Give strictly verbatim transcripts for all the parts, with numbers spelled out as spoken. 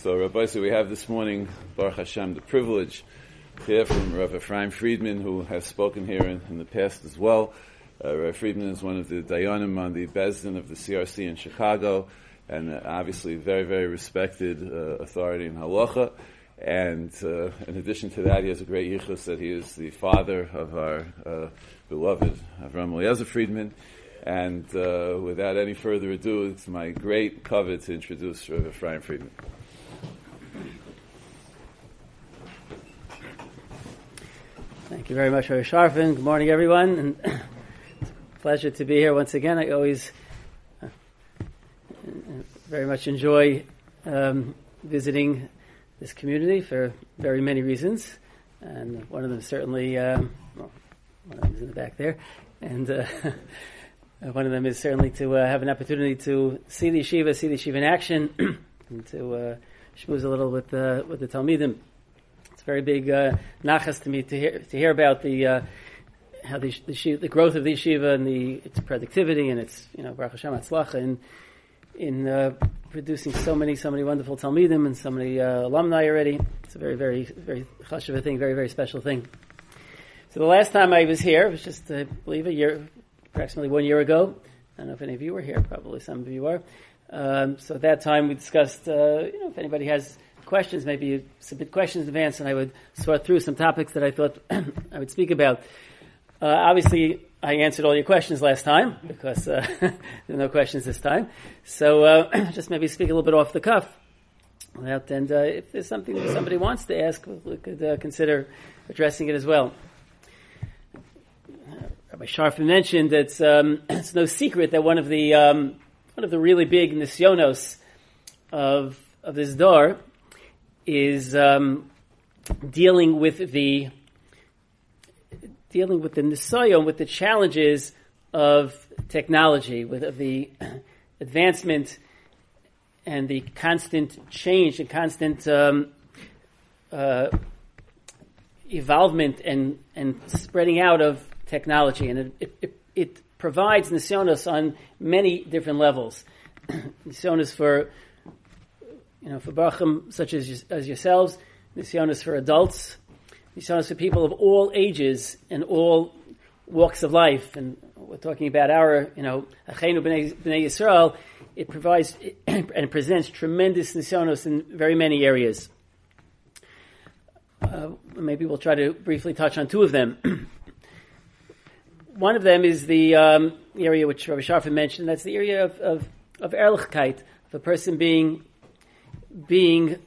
So, Rabbi, so we have this morning, Baruch Hashem, the privilege to hear from Rav Ephraim Friedman, who has spoken here in, in the past as well. Uh, Rav Friedman is one of the Dayanim on the Bezdin of the C R C in Chicago, and uh, obviously very, very respected uh, authority in Halacha. And uh, in addition to that, he has a great yichus that he is the father of our uh, beloved Avram Eliezer Friedman. And uh, without any further ado, it's my great covet to introduce Rav Ephraim Friedman. Thank you very much, Rabbi Sharfin. Good morning, everyone. And it's a pleasure to be here once again. I always uh, very much enjoy um, visiting this community for very many reasons. And one of them certainly, um, well, one of them is in the back there. And uh, one of them is certainly to uh, have an opportunity to see the yeshiva, see the yeshiva in action, and to uh, schmooze a little with, uh, with the Talmidim. It's a very big uh, nachas to me to hear to hear about the uh, how the the, the growth of the yeshiva and the its productivity and its you know Baruch Hashem Hatzlacha in in uh, producing so many so many wonderful Talmidim and so many uh, alumni already. It's a very very very chashuv thing, very very special thing. So the last time I was here, it was just I believe a year, approximately one year ago. I don't know if any of you were here. Probably some of you are. Um, so at that time we discussed, uh, you know, if anybody has questions, maybe you submit questions in advance, and I would sort through some topics that I thought I would speak about. Uh, obviously, I answered all your questions last time because uh, there are no questions this time. So uh, just maybe speak a little bit off the cuff. Without, and uh, if there's something that somebody wants to ask, we could uh, consider addressing it as well. Rabbi Sharfin mentioned that it's, um, it's no secret that one of the um, one of the really big nisyonos of of this door is um, dealing with the dealing with the nisayon, with the challenges of technology, with of the advancement and the constant change and constant um, uh, evolvement and and spreading out of technology, and it it, it provides nisyonos on many different levels. Nisyonos for you know for barachim such as as yourselves, nisyonos for adults, nisyonos for people of all ages and all walks of life. And we're talking about our you know Achenu Bnei Bnei Yisrael. It provides and presents tremendous nisyonos in very many areas. Uh, maybe we'll try to briefly touch on two of them. One of them is the um, area which Rabbi Sharfin mentioned. That's the area of of, of ehrlichkeit, of a person being being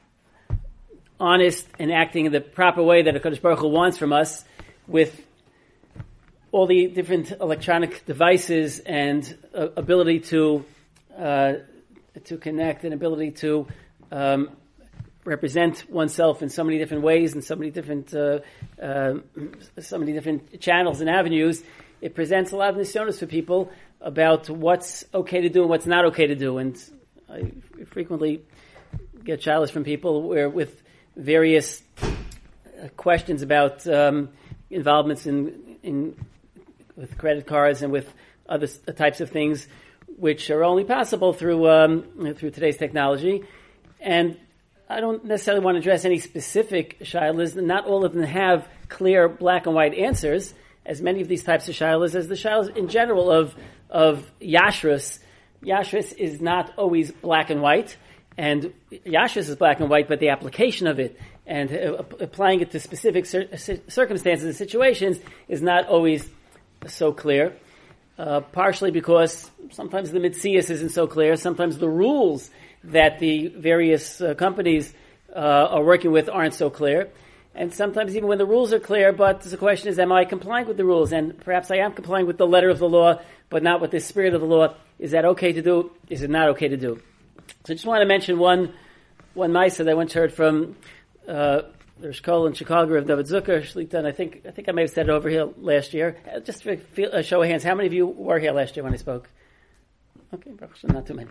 honest and acting in the proper way that HaKadosh Baruch Hu wants from us, with all the different electronic devices and uh, ability to uh, to connect and ability to um, represent oneself in so many different ways and so many different uh, uh, so many different channels and avenues. It presents a lot of nisyonos for people about what's okay to do and what's not okay to do. And I frequently get challenged from people where with various uh, questions about um, involvements in in with credit cards and with other uh, types of things, which are only possible through um, through today's technology. And I don't necessarily want to address any specific shilas. Not all of them have clear black and white answers, as many of these types of shilas, as the shilas in general of of yashrus. Yashrus is not always black and white, and yashrus is black and white, but the application of it and uh, applying it to specific cir- circumstances and situations is not always so clear. Uh, partially because sometimes the mitzias isn't so clear. Sometimes the rules that the various uh, companies uh, are working with aren't so clear. And sometimes even when the rules are clear, but the question is, am I complying with the rules? And perhaps I am complying with the letter of the law, but not with the spirit of the law. Is that okay to do? Is it not okay to do? So I just want to mention one one ma'aseh that I once heard from uh, the Rosh Kol in Chicago of David Zucker, Shlita, and I think I think I may have said it over here last year. Uh, just for feel, uh, show of hands, how many of you were here last year when I spoke? Okay, not too many.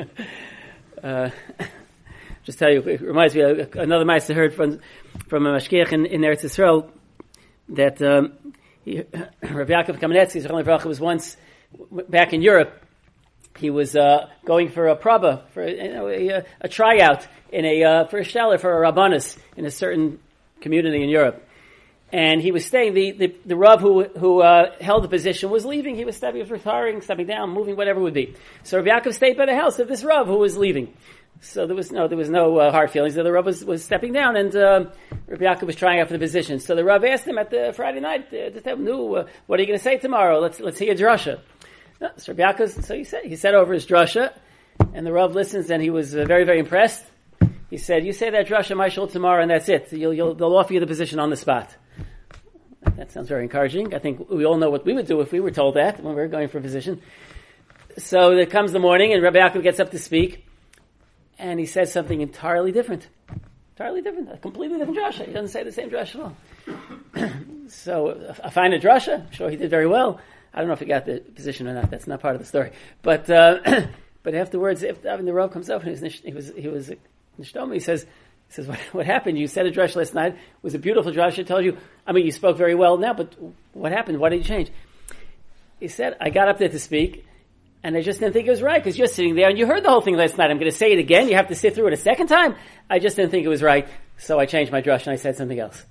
Uh, just tell you, it reminds me of another ma'aseh I heard from from a mashgiach in, in Eretz Yisrael that um, he, Rav Yaakov Kamenetsky was once back in Europe. he was uh, going for a praba, for you know, a, a tryout in a uh, for a sheller for a rabbanus in a certain community in Europe. And he was staying. The the, the Rav who who uh, held the position was leaving. He was stepping, he was retiring, stepping down, moving, whatever it would be. So Rabbi Yaakov stayed by the house of this Rav who was leaving. So there was no there was no uh, hard feelings. The Rav was, was stepping down, and uh, Rabbi Yaakov was trying out for the position. So the Rav asked him at the Friday night, uh, to tell him, "No, uh, what are you going to say tomorrow? Let's let's hear drasha." No, so Rabbi Yaakov, so he said he said over his drasha, and the Rav listens, and he was uh, very very impressed. He said, "You say that drasha my shul tomorrow, and that's it. You'll, you'll they'll offer you the position on the spot." That sounds very encouraging. I think we all know what we would do if we were told that when we were going for a position. So there comes the morning, and Rabbi Yaakov gets up to speak, and he says something entirely different. Entirely different. A completely different drasha. He doesn't say the same drasha at all. So I find a drasha. I'm sure he did very well. I don't know if he got the position or not. That's not part of the story. But uh, but afterwards, if I mean, the Rav comes up, and he was he was, he was Nishtoma, he says, He says, what, what happened? You said a drush last night. It was a beautiful drush. I told you, I mean, you spoke very well now, but what happened? Why did you change? He said, I got up there to speak, and I just didn't think it was right, because you're sitting there, and you heard the whole thing last night. I'm going to say it again. You have to sit through it a second time. I just didn't think it was right, so I changed my drush, and I said something else.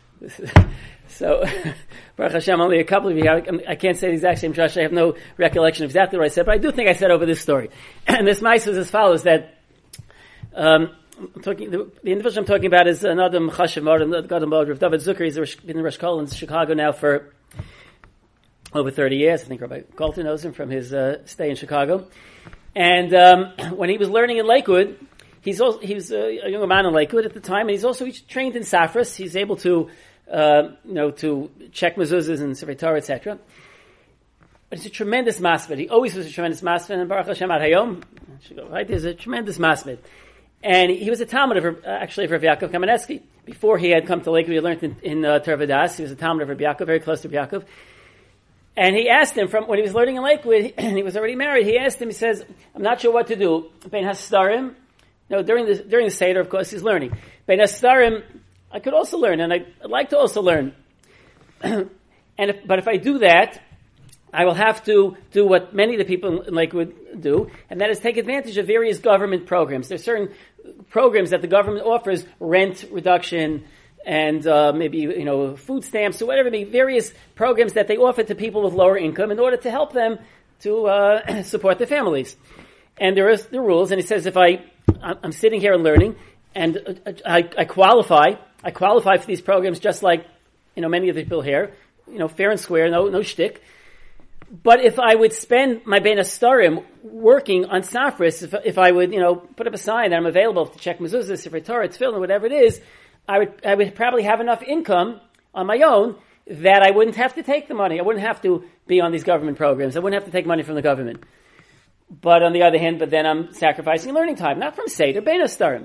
So, Baruch Hashem, only a couple of you. I, I can't say the exact same drush. I have no recollection of exactly what I said, but I do think I said over this story. And this mice is as follows, that... Um, I'm talking, the, the individual I'm talking about is an Adam Chashav Adam Gadol Rav David Zucker. He's been in Rosh Kol in Chicago now for over thirty years. I think Rabbi Galton knows him from his uh, stay in Chicago. And um, when he was learning in Lakewood, he's also, he was a, a young man in Lakewood at the time, and he's also he's trained in Safras. He's able to, uh, you know, to check mezuzahs and Sefer Torah, et cetera. But he's a tremendous masmid. He always was a tremendous masmid. And Baruch Hashem Ad Hayom, right? There's a tremendous masmid. And he was a Talmud of, uh, actually, of Rabbi Yaakov Kamenetsky. Before he had come to Lakewood, he learned in, in uh, Torah Vodaas. He was a Talmud of Rabbi Yaakov, very close to Rabbi Yaakov. And he asked him, from when he was learning in Lakewood, and he was already married, he asked him, he says, I'm not sure what to do. Bein Hastarim, no, during the, during the Seder, of course, he's learning. Bein Hastarim, I could also learn, and I, I'd like to also learn. and if, But if I do that, I will have to do what many of the people in Lakewood do, and that is take advantage of various government programs. There's certain programs that the government offers, rent reduction, and uh, maybe, you know, food stamps or whatever it may be, various programs that they offer to people with lower income in order to help them to uh, support their families. And there is the rules, and he says if I, I'm sitting here and learning, and I, I qualify, I qualify for these programs just like, you know, many of the people here, you know, fair and square, no, no shtick. But if I would spend my Bein Hastarim working on Safras, if, if I would, you know, put up a sign that I'm available to check mezuzah, Sefer Torah, Tefillin, whatever it is, I would, I would probably have enough income on my own that I wouldn't have to take the money. I wouldn't have to be on these government programs. I wouldn't have to take money from the government. But on the other hand, but then I'm sacrificing learning time, not from Seder, Bein Hastarim.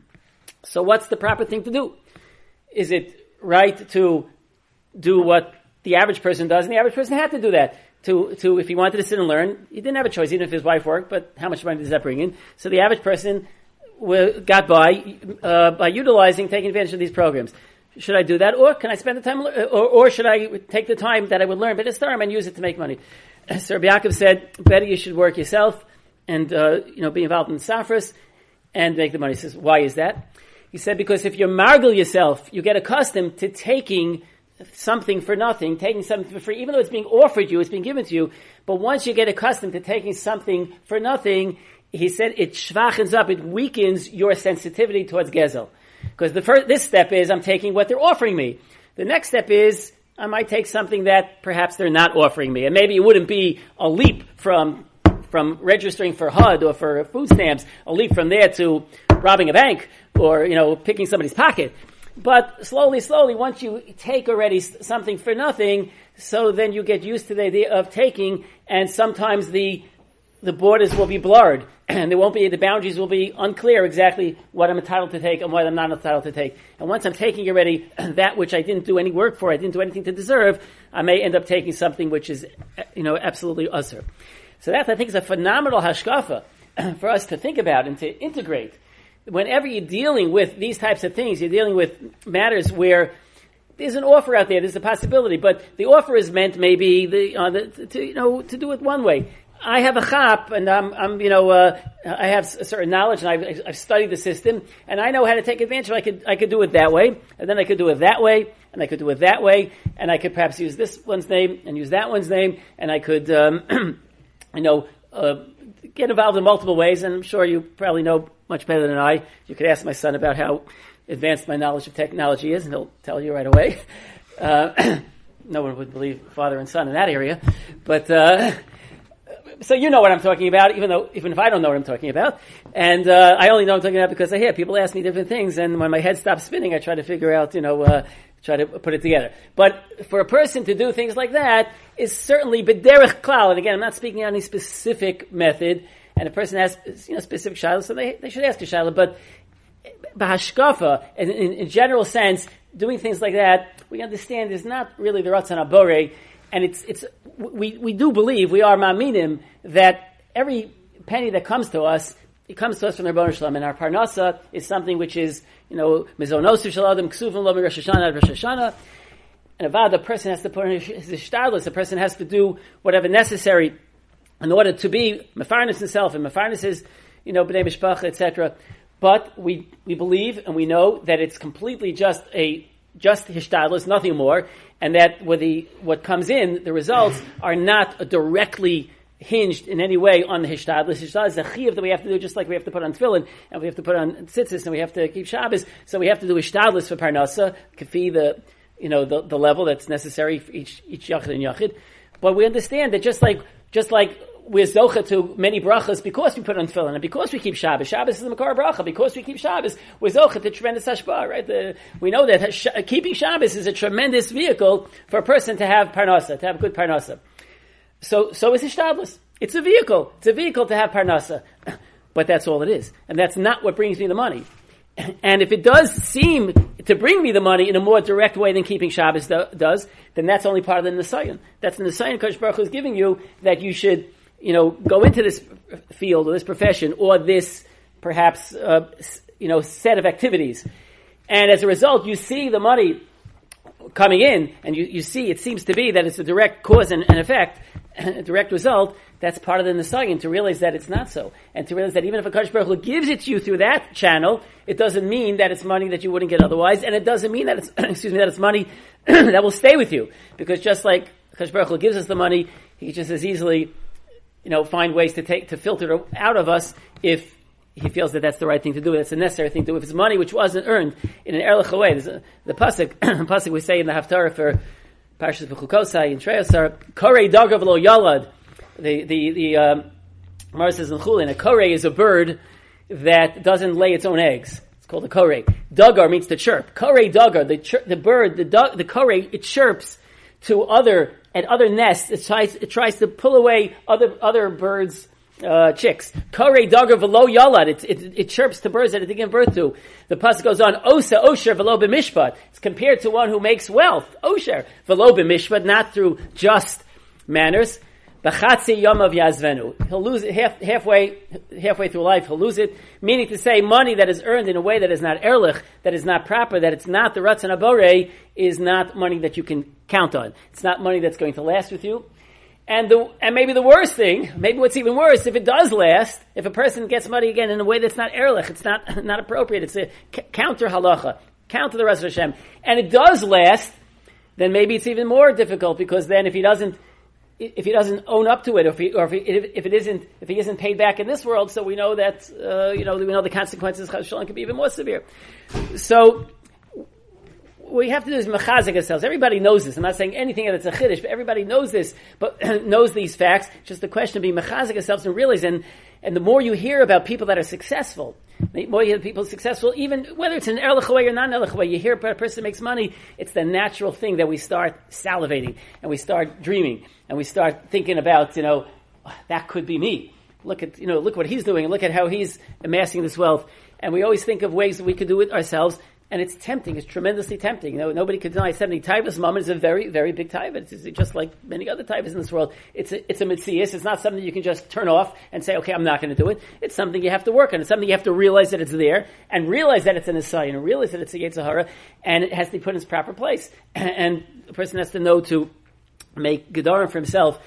So what's the proper thing to do? Is it right to do what the average person does? And the average person had to do that. To, to, if he wanted to sit and learn, he didn't have a choice, even if his wife worked, but how much money does that bring in? So the average person w- got by, uh, by utilizing, taking advantage of these programs. Should I do that? Or can I spend the time, or, or should I take the time that I would learn Bein Hastarim and use it to make money? So Rabbi Yaakov said, better you should work yourself and, uh, you know, be involved in Safras and make the money. He says, why is that? He said, because if you margel yourself, you get accustomed to taking something for nothing, taking something for free, even though it's being offered you, it's being given to you. But once you get accustomed to taking something for nothing, he said it schwachens up, it weakens your sensitivity towards Gezel. Because the first, this step is, I'm taking what they're offering me. The next step is, I might take something that perhaps they're not offering me. And maybe it wouldn't be a leap from, from registering for H U D or for food stamps, a leap from there to robbing a bank or, you know, picking somebody's pocket. But slowly, slowly, once you take already something for nothing, so then you get used to the idea of taking, and sometimes the the borders will be blurred, and there won't be, the boundaries will be unclear exactly what I'm entitled to take and what I'm not entitled to take. And once I'm taking already that which I didn't do any work for, I didn't do anything to deserve, I may end up taking something which is, you know, absolutely usur. So that, I think, is a phenomenal hashkafa for us to think about and to integrate. Whenever you're dealing with these types of things, you're dealing with matters where there's an offer out there, there's a possibility, but the offer is meant maybe the, uh, the, to, you know, to do it one way. I have a chap, and I'm, I'm, you know, uh, I have a certain knowledge, and I've, I've studied the system, and I know how to take advantage of it. I could, I could do it that way, and then I could do it that way, and I could do it that way, and I could perhaps use this one's name and use that one's name, and I could, um, you know, uh, get involved in multiple ways, and I'm sure you probably know much better than I. You could ask my son about how advanced my knowledge of technology is, and he'll tell you right away. Uh, no one would believe father and son in that area, but uh, so you know what I'm talking about, even though even if I don't know what I'm talking about, and uh, I only know what I'm talking about because I hear people ask me different things, and when my head stops spinning, I try to figure out, you know, uh, try to put it together. But for a person to do things like that is certainly b'derech klal, and again, I'm not speaking on any specific method, and a person has, you know, specific shilas, so they they should ask a shilah, but b'hashkafa, in, in, in general sense, doing things like that, we understand is not really the Ratzon HaBorei, and it's it's we we do believe, we are ma'aminim, that every penny that comes to us, it comes to us from the Rebbeinu Shalom, and our parnasa is something which is, you know, mizonosu shel adam ksuvim lo Rosh Hashanah Rosh Hashanah, and avad, the person has to put in his shtadlus, the person has to do whatever necessary in order to be mefarnes himself and mefarnes his, you know, bnei mishpacha, et cetera. But we, we believe and we know that it's completely just a just hishtadlus, nothing more, and that with the what comes in, the results are not directly hinged in any way on the hishtadlus. Hishtadlus is a chiyuv that we have to do, just like we have to put on tefillin, and we have to put on tzitzis, and we have to keep Shabbos. So we have to do hishtadlus for parnasa, kafi the you know the, the level that's necessary for each each yachid and yachid. But we understand that just like just like we're zocha to many brachas because we put on tefillin and because we keep Shabbos. Shabbos is the makar bracha. Because we keep Shabbos, we're zocha to tremendous hashpah, right? The, we know that sh- keeping Shabbos is a tremendous vehicle for a person to have parnasa, to have good parnasa. So, so is hishtadlus. It's a vehicle. It's a vehicle to have parnasa. But that's all it is. And that's not what brings me the money. And if it does seem to bring me the money in a more direct way than keeping Shabbos do, does, then that's only part of the Nisayon. That's the Nisayon Kadosh Baruch Hu is giving you, that you should, you know, go into this field or this profession or this perhaps, uh, you know, set of activities. And as a result, you see the money coming in, and you, you see it seems to be that it's a direct cause and, and effect, a direct result. That's part of the Nisayon, to realize that it's not so. And to realize that even if a Kadosh Baruch Hu gives it to you through that channel, it doesn't mean that it's money that you wouldn't get otherwise, and it doesn't mean that it's, excuse me, that it's money that will stay with you. Because just like Kadosh Baruch Hu gives us the money, he just as easily, you know, find ways to take, to filter it out of us if he feels that that's the right thing to do, that's the necessary thing to do. If it's money which wasn't earned in an erlich way, there's a, the pasuk, pasuk we say in the Haftarah for Parshas B'chukosai in Treyasar, Korei dagav lo yalad. The the the um, Gemara says in Chulin, a korei is a bird that doesn't lay its own eggs. It's called a korei. Dagar means to chirp. Korei dagar, the chir- the bird, the dug, the korei, it chirps to other at other nests. It tries it tries to pull away other other birds' uh, chicks. Korei dagar v'lo yalad. It, it it chirps to birds that it give birth to. The pasuk goes on. Osa osher v'lo b'mishpat. It's compared to one who makes wealth. Osher v'lo b'mishpat, not through just manners. B'chatzi yamav yazvenu. He'll lose it half, halfway, halfway through life. He'll lose it. Meaning to say, money that is earned in a way that is not erlich, that is not proper, that it's not the Ratzon HaBorei, is not money that you can count on. It's not money that's going to last with you. And the, and maybe the worst thing, maybe what's even worse, if it does last, if a person gets money again in a way that's not erlich, it's not, not appropriate, it's a c- counter halacha, counter the rest of Hashem, and it does last, then maybe it's even more difficult, because then if he doesn't, if he doesn't own up to it, or if, he, or if, he, if it isn't, if he isn't paid back in this world, so we know that, uh, you know, we know the consequences of Shalom can be even more severe. So, what we have to do is mechazik ourselves. Everybody knows this. I'm not saying anything that's a chiddush, but everybody knows this, but knows these facts. Just the question of being mechazik ourselves and realize, and, and the more you hear about people that are successful, the more you hear people successful, even whether it's an erlich way or not an erlich way, you hear a person makes money, it's the natural thing that we start salivating, and we start dreaming, and we start thinking about, you know, that could be me. Look at, you know, look what he's doing, and look at how he's amassing this wealth. And we always think of ways that we could do it ourselves. And it's tempting. It's tremendously tempting. You know, nobody could deny seventy taivas. Mammon is a very, very big taiva. It's, it's just like many other taivas in this world. It's a, it's a mitzias. It's not something you can just turn off and say, okay, I'm not going to do it. It's something you have to work on. It's something you have to realize that it's there, and realize that it's an asay, and realize that it's a Yetzer Hara, and it has to be put in its proper place. And the person has to know to make gedarim for himself,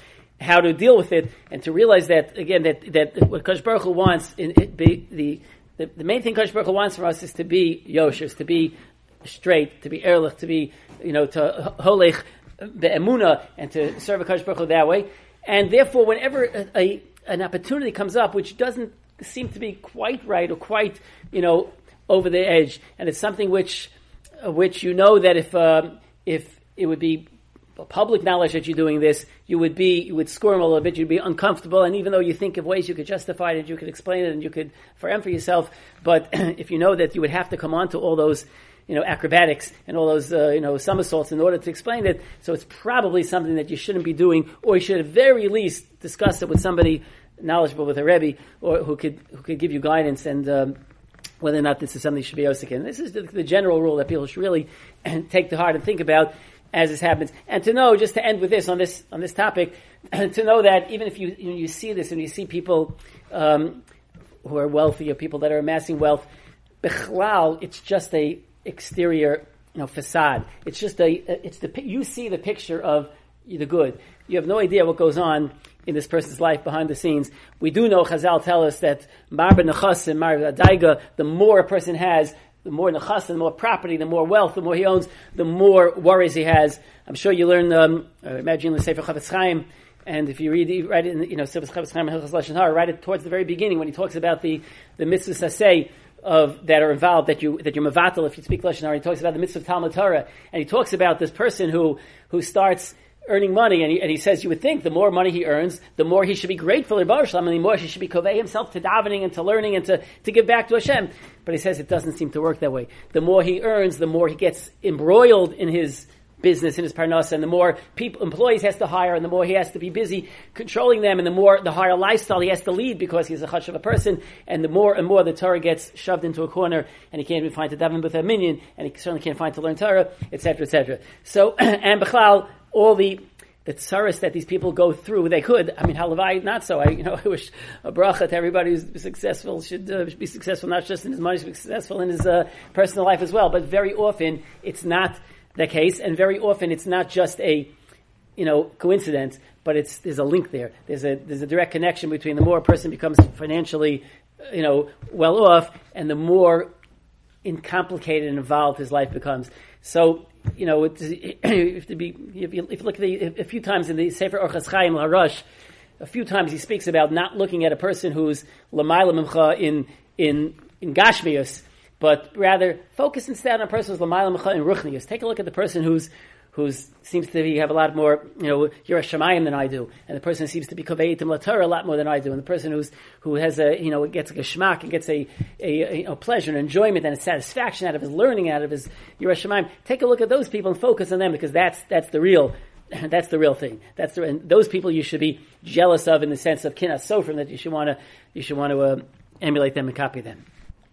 how to deal with it, and to realize that again that that what Kadosh Baruch Hu wants in it be the, the the main thing Kadosh Baruch Hu wants from us is to be yoshers, to be straight, to be ehrlich, to be you know to holech be'emuna, and to serve a Kadosh Baruch Hu that way. And therefore, whenever a, a an opportunity comes up which doesn't seem to be quite right or quite you know over the edge, and it's something which uh, which you know that if um, if it would be public knowledge that you're doing this, you would be you would squirm a little bit, you'd be uncomfortable, and even though you think of ways you could justify it, you could explain it, and you could affirm for yourself, but if you know that you would have to come on to all those you know acrobatics and all those uh, you know somersaults in order to explain it, so it's probably something that you shouldn't be doing, or you should at very least discuss it with somebody knowledgeable, with a Rebbe, or who could who could give you guidance, and um, whether or not this is something you should be osik in. This is the, the general rule that people should really take to heart and think about as this happens, and to know, just to end with this on this on this topic, to know that even if you you, know, you see this and you see people um, who are wealthy or people that are amassing wealth, bichlal, it's just a exterior you know facade. It's just a it's the you see the picture of the good. You have no idea what goes on in this person's life behind the scenes. We do know, Chazal tell us that marba nechasim, marba daiga, the more a person has, the more nechasim, the more property, the more wealth, the more he owns, the more worries he has. I'm sure you learn, um, uh, imagine the Sefer Chavetz Chaim, and if you read, you write it in, you know, Sefer Chavetz Chaim, Hilchos Lashon Hara, write it towards the very beginning when he talks about the, the mitzvahs aseh of, that are involved, that you, that you're mevatel if you speak Lashon Hara. He talks about the mitzvah of Talmud Torah, and he talks about this person who, who starts earning money, and he, and he says you would think the more money he earns, the more he should be grateful to Baruch Shalom, and the more he should be kovei himself to davening and to learning and to, to give back to Hashem. But he says it doesn't seem to work that way. The more he earns, the more he gets embroiled in his business, in his parnasa, and the more people, employees he has to hire, and the more he has to be busy controlling them, and the more, the higher lifestyle he has to lead because he's a chash of a person, and the more and more the Torah gets shoved into a corner, and he can't even find to daven with a minion, and he certainly can't find to learn Torah, et cetera, et cetera. So, and Bechlal, all the the tsaris that these people go through, they could. I mean, halavai, not so. I, you know, I wish a bracha to everybody who's successful should, uh, should be successful, not just in his money, should be successful in his uh, personal life as well. But very often, it's not the case, and very often, it's not just a, you know, coincidence. But it's there's a link there. There's a there's a direct connection between the more a person becomes financially, you know, well off, and the more incomplicated and involved his life becomes. So, you know, it's, you have to be, if you, if you look at the, a few times in the Sefer Orchos Chaim LaRush, a few times he speaks about not looking at a person who's l'mayla mimcha in, in, in Gashmius, but rather focus instead on a person who's l'mayla mimcha in Ruchnius. Take a look at the person who's, who's seems to be, have a lot more, you know, Yiras Shamayim than I do, and the person seems to be koveitim l'Torah a lot more than I do, and the person who's who has a, you know, gets a geschmack and gets a, a, a you know, pleasure and enjoyment and a satisfaction out of his learning, out of his Yiras Shamayim. Take a look at those people and focus on them, because that's that's the real, that's the real thing. That's the, and those people you should be jealous of in the sense of kinas sofrim, that you should want to you should want to uh, emulate them and copy them.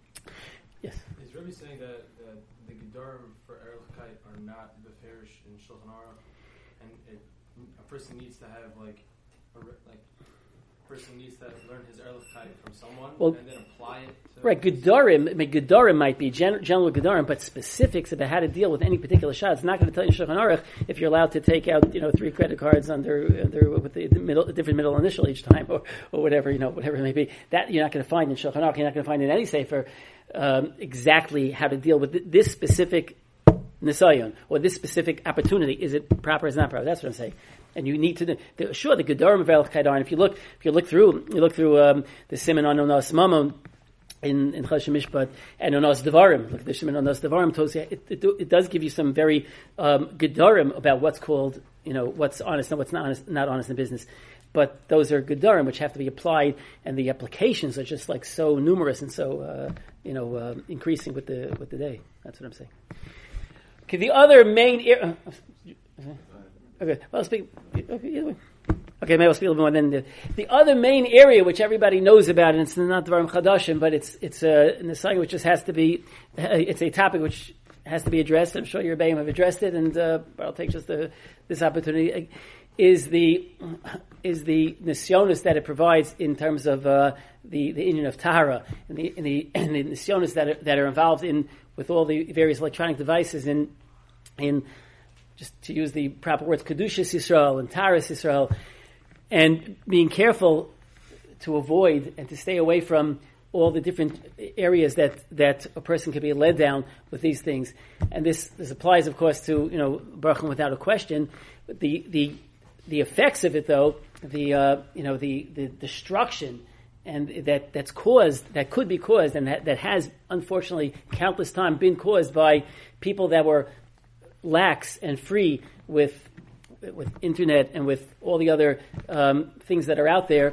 Yes. Is Rebbe saying that, that the gedarim for Ehrlichkeit are not beferish in Shulchan Aruch, and it, a person needs to have like a like a person needs to learn his Ehrlichkeit from someone well, and then apply it to right, gedarim, I mean, gedarim might be gen, general gedarim, but specifics about how to deal with any particular shot. It's not going to tell you Shulchan Aruch if you're allowed to take out, you know, three credit cards under, under with the middle, different middle initial each time, or, or whatever, you know, whatever it may be. That you're not going to find in Shulchan Aruch. You're not going to find in any sefer um, exactly how to deal with this specific nisayon or this specific opportunity. Is it proper? Is it not proper? That's what I'm saying. And you need to do, the, sure, the gedarim of Ehrlichkeit are. And if you look, if you look through, you look through um, the siman on Onos Mamon in in Choshen Mishpat and Onos Devarim. Look at the siman on Onos Devarim. It, it, it does give you some very um, gedarim about what's called, you know, what's honest and what's not honest, not honest in business. But those are gedarim which have to be applied, and the applications are just like so numerous and so uh, you know uh, increasing with the with the day. That's what I'm saying. Okay, the other main. Er- Okay, well, I'll speak. Okay, okay, maybe I'll speak a little more. Then the, the other main area which everybody knows about, and it's not the Dvarim Chadashim, but it's it's a uh, in the song which just has to be. Uh, it's a topic which has to be addressed. I'm sure your Rebbeim have addressed it, and uh, I'll take just the, this opportunity. Is the is the nisyonis that it provides in terms of uh, the the union of tahara and the and the, and the nisyonis that are, that are involved in with all the various electronic devices in in. Just to use the proper words, Kedushas Yisrael and Taras Yisrael, and being careful to avoid and to stay away from all the different areas that, that a person can be led down with these things. And this, this applies, of course, to, you know, Baruch without a question. But the, the, the effects of it, though, the, uh, you know, the, the destruction and that, that's caused, that could be caused, and that, that has, unfortunately, countless times been caused by people that were lax and free with, with internet and with all the other um, things that are out there,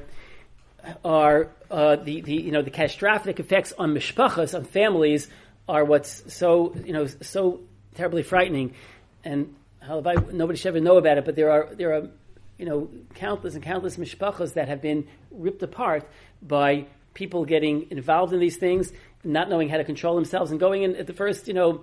are uh, the, the you know the catastrophic effects on mishpachas, on families, are what's so you know so terribly frightening, and halavai, nobody should ever know about it. But there are there are you know countless and countless mishpachas that have been ripped apart by people getting involved in these things, not knowing how to control themselves, and going in at the first you know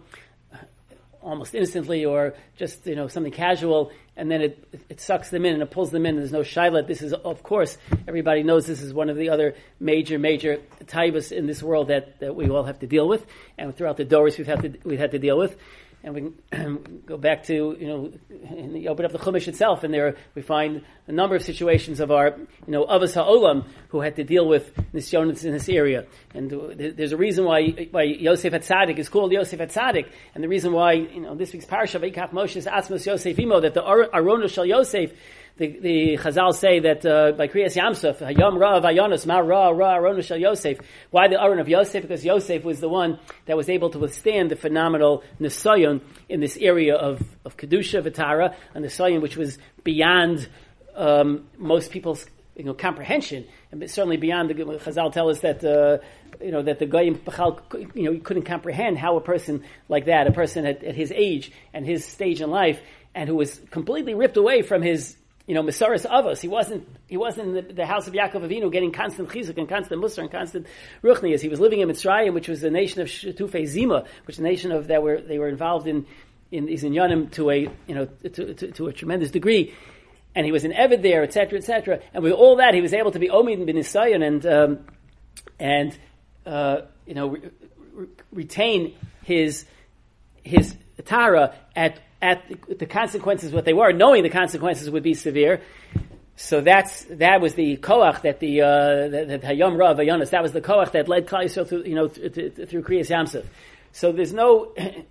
almost instantly, or just you know something casual, and then it, it it sucks them in and it pulls them in. There's no shayla. This is, of course, everybody knows this is one of the other major, major taivas in this world that, that we all have to deal with, and throughout the doors we've had to we've had to deal with. And we can go back to, you know, and you open up the Chumash itself, and there we find a number of situations of our, you know, Avos HaOlam who had to deal with nisyonos in this area. And there's a reason why why Yosef HaTzadik is called Yosef HaTzadik, and the reason why, you know, this week's parasha, Vayikach Moshe Atzmos Yosef Imo, that the Arono Shel Yosef, the, the Chazal say that uh, by Kriyas Yamsuf, Hayom Ra Vayonos, Ma Ra Ra Arono Shel Yosef. Why the Aron of Yosef? Because Yosef was the one that was able to withstand the phenomenal Nisayon in this area of, of Kedusha, V'Tara, a Nisayon which was beyond um, most people's you know, comprehension, and certainly beyond the Chazal tell us that uh, you know that the Goyim you know couldn't comprehend how a person like that, a person at, at his age and his stage in life, and who was completely ripped away from his you know, Mesaris Avos. He wasn't, he wasn't in the, the house of Yaakov Avinu getting constant chizuk and constant musar and constant ruchnias. He was living in Mitzrayim, which was the nation of Shetufei Zima, which was the nation of that were they were involved in in these inyanim to a you know to, to, to a tremendous degree. And he was an Eved there, et cetera, et cetera. And with all that, he was able to be Omid bin Nisayon and um, and uh, you know re- re- retain his his Tara at. At the, the consequences, what they were, knowing the consequences would be severe. So that's that was the koach that the uh, that Hayom Rav Vayonos, that was the koach that led Klal Yisrael through you know th- th- th- through Kriyas Yamsuf. So there's no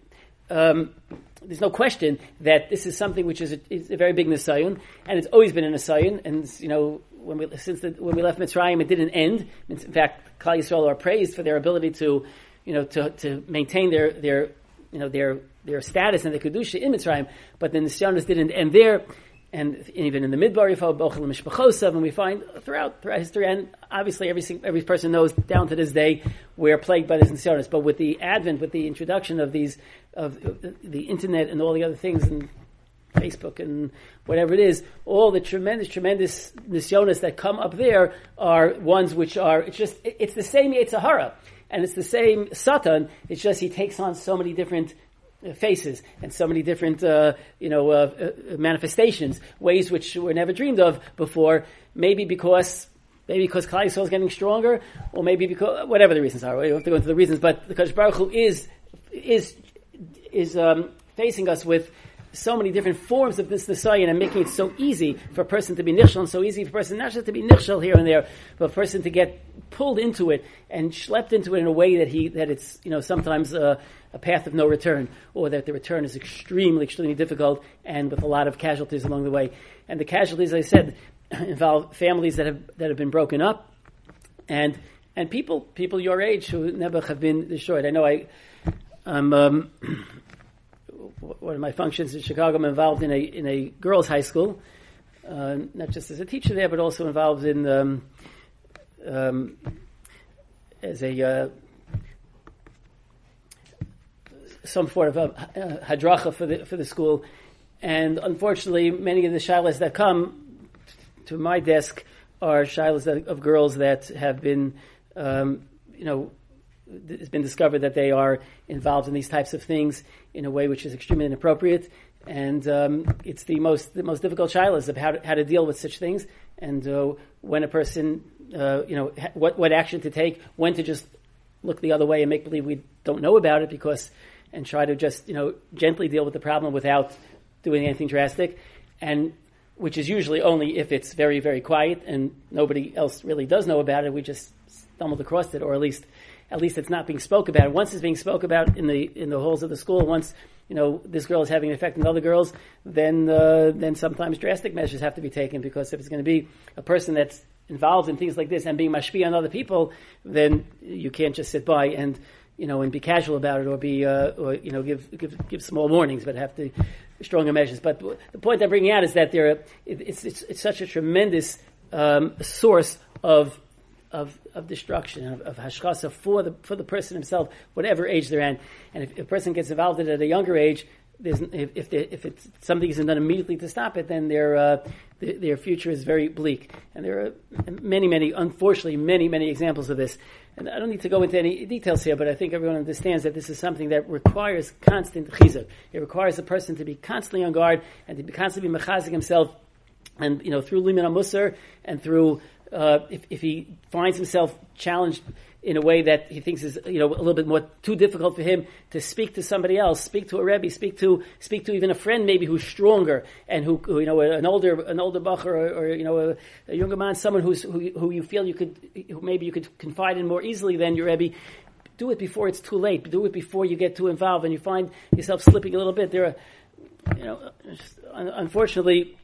um, there's no question that this is something which is a, is a very big nisayon, and it's always been a nisayon. And you know when we since the, when we left Mitzrayim, it didn't end. In fact, Klal Yisrael are praised for their ability to you know to to maintain their their you know their their status and the kedusha in Mitzrayim, but the nisyonos didn't end there, and even in the Midbar, Yifal Bochel Mishpachosav, and we find throughout throughout history, and obviously every every person knows down to this day we're plagued by this nisyonos. But with the advent, with the introduction of these of the internet and all the other things and Facebook and whatever it is, all the tremendous, tremendous nisyonos that come up there are ones which are it's just it's the same Yetzer Hara, and it's the same Satan. It's just he takes on so many different faces and so many different, uh, you know, uh, uh, manifestations, ways which were never dreamed of before. Maybe because, maybe because Klal Yisrael is getting stronger, or maybe because whatever the reasons are. We don't have to go into the reasons, but the Kadosh Baruch Hu is is is um, facing us with so many different forms of this Nisayon and making it so easy for a person to be nichshel, and so easy for a person not just to be nichshel here and there, but a person to get pulled into it and schlepped into it in a way that he that it's you know sometimes uh, a path of no return, or that the return is extremely, extremely difficult and with a lot of casualties along the way. And the casualties, as I said, involve families that have that have been broken up, and and people people your age who never have been destroyed. I know I I'm. Um, one of my functions in Chicago, I'm involved in a in a girls' high school, uh, not just as a teacher there, but also involved in um, um, as a uh, some sort of a, a hadracha for the for the school. And unfortunately, many of the shilas that come to my desk are shilas that, of girls that have been, um, you know. It's been discovered that they are involved in these types of things in a way which is extremely inappropriate, and um, it's the most the most difficult shilas of how to, how to deal with such things, and uh, when a person, uh, you know, ha- what what action to take, when to just look the other way and make believe we don't know about it, because and try to just you know gently deal with the problem without doing anything drastic, and which is usually only if it's very, very quiet and nobody else really does know about it. We just stumbled across it, or at least, at least it's not being spoke about. Once it's being spoke about in the in the halls of the school, once you know this girl is having an effect on other girls, then uh, then sometimes drastic measures have to be taken, because if it's going to be a person that's involved in things like this and being mashpia on other people, then you can't just sit by and you know and be casual about it, or be uh, or you know give give give small warnings, but have to stronger measures. But the point I'm bringing out is that there are, it, it's, it's it's such a tremendous um, source of of of destruction, of, of hashkasa for the for the person himself, whatever age they're in. And if, if a person gets involved in it at a younger age, there's, if if, they, if it's something isn't done immediately to stop it, then their uh, their, their future is very bleak. And there are many, many, unfortunately, many, many examples of this. And I don't need to go into any details here, but I think everyone understands that this is something that requires constant chizuk. It requires a person to be constantly on guard and to be constantly mechazik himself, and you know through liman musar and through uh, if if he finds himself challenged in a way that he thinks is you know a little bit more too difficult for him, to speak to somebody else, speak to a rebbe, speak to speak to even a friend maybe who's stronger and who, who you know an older an older bacher or, or you know a, a younger man, someone who's who, who you feel you could who maybe you could confide in more easily than your rebbe. Do it before it's too late. Do it before you get too involved and you find yourself slipping a little bit. There are you know unfortunately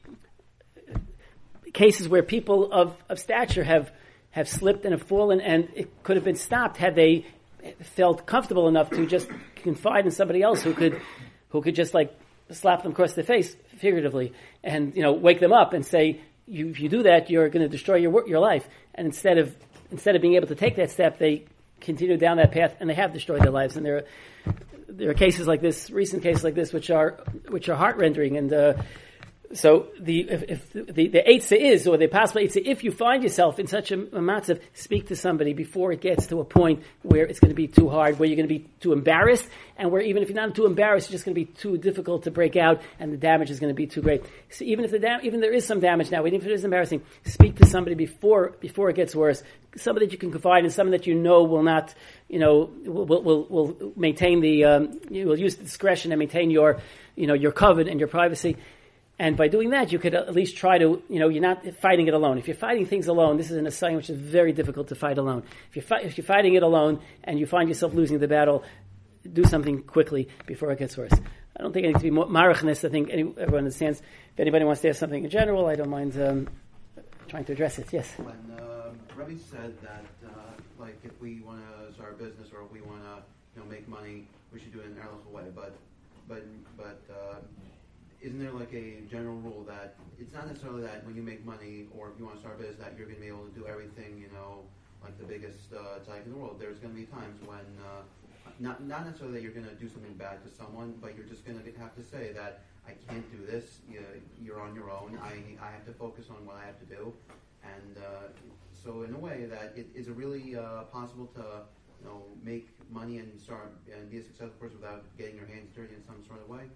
cases where people of, of stature have have slipped and have fallen, and it could have been stopped had they felt comfortable enough to just confide in somebody else who could who could just like slap them across the face, figuratively, and you know wake them up and say, you, if you do that, you're going to destroy your your life. And instead of instead of being able to take that step, they continue down that path, and they have destroyed their lives. And there are there are cases like this, recent cases like this, which are which are heart rending. And uh, so the if, if the the eitzah is, or the possible eitzah, if you find yourself in such a, a matzav, speak to somebody before it gets to a point where it's going to be too hard, where you're going to be too embarrassed, and where even if you're not too embarrassed, it's just going to be too difficult to break out, and the damage is going to be too great. So even if the dam- even there is some damage now, even if it is embarrassing, speak to somebody before before it gets worse. Somebody that you can confide in, someone that you know will not, you know, will will will, will maintain the, um, you will use the discretion and maintain your, you know, your covet and your privacy. And by doing that, you could at least try to, you know, you're not fighting it alone. If you're fighting things alone, this is an assignment which is very difficult to fight alone. If you're, fi- if you're fighting it alone and you find yourself losing the battle, do something quickly before it gets worse. I don't think it needs to be more marachness. I think any, everyone understands. If anybody wants to ask something in general, I don't mind um, trying to address it. Yes? When um, Rebbe said that, uh, like, if we want to start a business or if we want to, you know, make money, we should do it in an erlich way. But, but, but. Uh, Isn't there like a general rule that it's not necessarily that when you make money or if you want to start a business that you're going to be able to do everything, you know, like the biggest uh, type in the world? There's going to be times when, uh, not not necessarily that you're going to do something bad to someone, but you're just going to have to say that I can't do this. You, you're on your own. I I have to focus on what I have to do. And uh, so in a way that it, is it really uh, possible to, you know, make money and start and be a successful person without getting your hands dirty in some sort of way?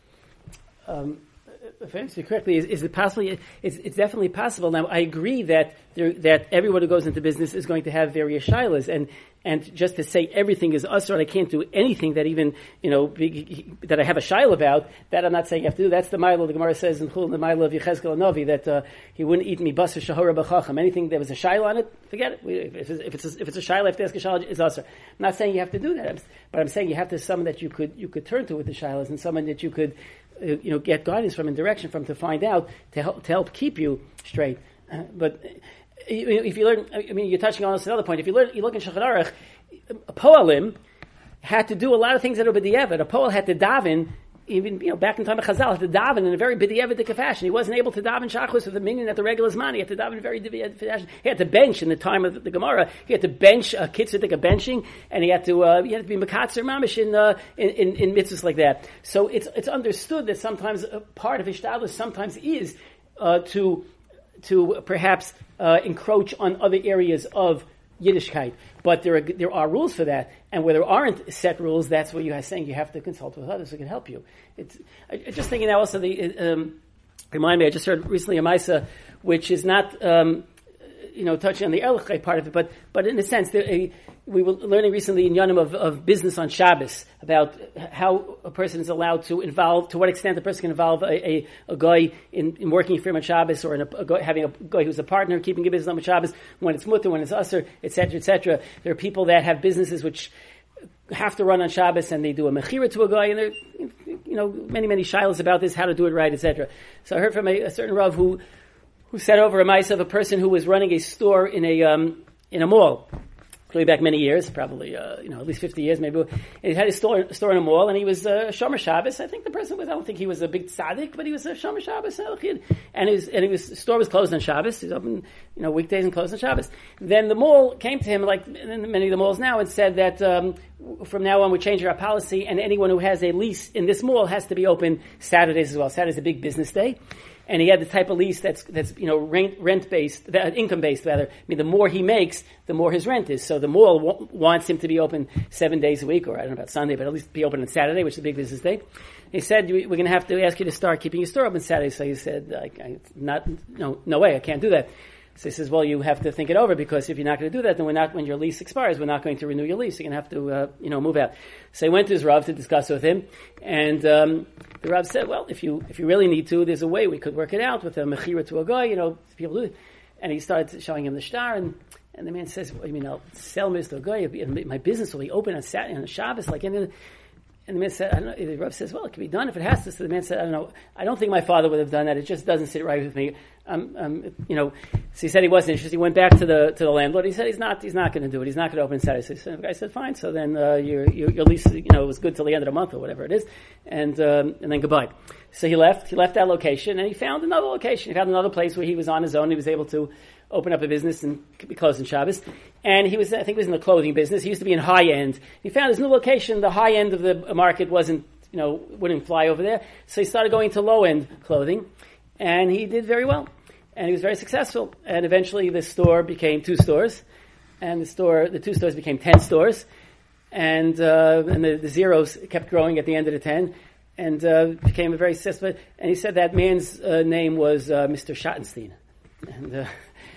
Um, if I answer you correctly, is, is it possible? It's, it's definitely possible. Now, I agree that there, that everyone who goes into business is going to have various shilas, and and just to say everything is us, or I can't do anything that even you know be, that I have a shayla about, that I'm not saying you have to do. That's the milo. The Gemara says in Chul, the milo of Yechezkel Hanavi, that uh, he wouldn't eat me basar shahora b'chacham. Anything that was a shayla on it, forget it. We, if, it's, if it's a, if it's a shayla, if there's a shayla, it's us. I'm not saying you have to do that, but I'm saying you have to someone that you could you could turn to with the shaylas, and someone that you could. Uh, you know, get guidance from and direction from to find out to help to help keep you straight. Uh, but uh, if you learn, I mean, you're touching on this another point. If you learn, you look in Shulchan Aruch, Poalim had to do a lot of things that are b'diavad. A Poal had to daven. Even you know, back in time of Chazal, had to daven in a very b'diavad fashion. He wasn't able to daven shachos with a minyan at the regular zman. He had to daven in a very b'diavad fashion. He had to bench in the time of the, the Gemara. He had to bench a uh, kitzur a benching, and he had to uh, he had to be mekatzer mamish in, uh, in in in mitzvahs like that. So it's it's understood that sometimes a part of ishtadlus sometimes is uh, to to perhaps uh, encroach on other areas of Yiddishkeit, but there are there are rules for that, and where there aren't set rules, that's where you are saying you have to consult with others who can help you. It's I, just thinking now also the um, remind me. I just heard recently a Maisa, which is not um, you know, touching on the Erlich part of it, but but in a sense, there, a, we were learning recently in Yonim of, of business on Shabbos about how a person is allowed to involve, to what extent a person can involve a, a, a guy in, in working for him on Shabbos, or in a, a guy, having a guy who's a partner, keeping a business on Shabbos, when it's mutter, when it's usher, et cetera, et cetera. There are people that have businesses which have to run on Shabbos, and they do a mechira to a guy, and there, you know, many, many shilas about this, how to do it right, et cetera. So I heard from a, a certain Rav who who said over a mice of a person who was running a store in a um, in a mall. Going back many years, probably, uh, you know, at least fifty years, maybe. And he had a store, store in a mall, and he was uh, Shomer Shabbos. I think the person was, I don't think he was a big tzaddik, but he was a Shomer Shabbos. And his, and his store was closed on Shabbos. He was open, you know, weekdays and closed on Shabbos. Then the mall came to him, like many of the malls now, and said that um, from now on we're changing our policy, and anyone who has a lease in this mall has to be open Saturdays as well. Saturday's a big business day. And he had the type of lease that's, that's you know, rent, rent based, uh, income based rather. I mean, the more he makes, the more his rent is. So the mall w- wants him to be open seven days a week, or I don't know about Sunday, but at least be open on Saturday, which is a big business day. He said, we're going to have to ask you to start keeping your store open Saturday. So he said, like, I, not, no, no way, I can't do that. So he says, well, you have to think it over, because if you're not going to do that, then we're not, when your lease expires, we're not going to renew your lease. You're going to have to, uh, you know, move out. So he went to his Rav to discuss with him, and um, the Rav said, well, if you if you really need to, there's a way we could work it out with a mechira to a guy, you know, people do it. And he started showing him the shtar, and, and the man says, well, you mean, I'll sell this to a guy, my business will be open on Saturday, on Shabbos, like, and And the man said, I don't know, the Rav says, well, it can be done if it has to. So the man said, I don't know, I don't think my father would have done that. It just doesn't sit right with me. Um, um, you know, so he said he wasn't interested. He went back to the to the landlord. He said he's not he's not going to do it. He's not going to open Saturday. So the guy said, fine. So then uh, your, your your lease, you know, was good till the end of the month or whatever it is, and um, and then goodbye. So he left. He left that location, and he found another location. He found another place where he was on his own. He was able to open up a business and be closed on Shabbos. And he was, I think he was in the clothing business. He used to be in high end. He found his new location. The high end of the market wasn't, you know, wouldn't fly over there. So he started going to low end clothing, and he did very well. And he was very successful. And eventually the store became two stores, and the store, the two stores became ten stores. And, uh, and the, the zeros kept growing at the end of the ten, and, uh, became a very successful, and he said that man's, uh, name was, uh, Mister Schottenstein. And, uh,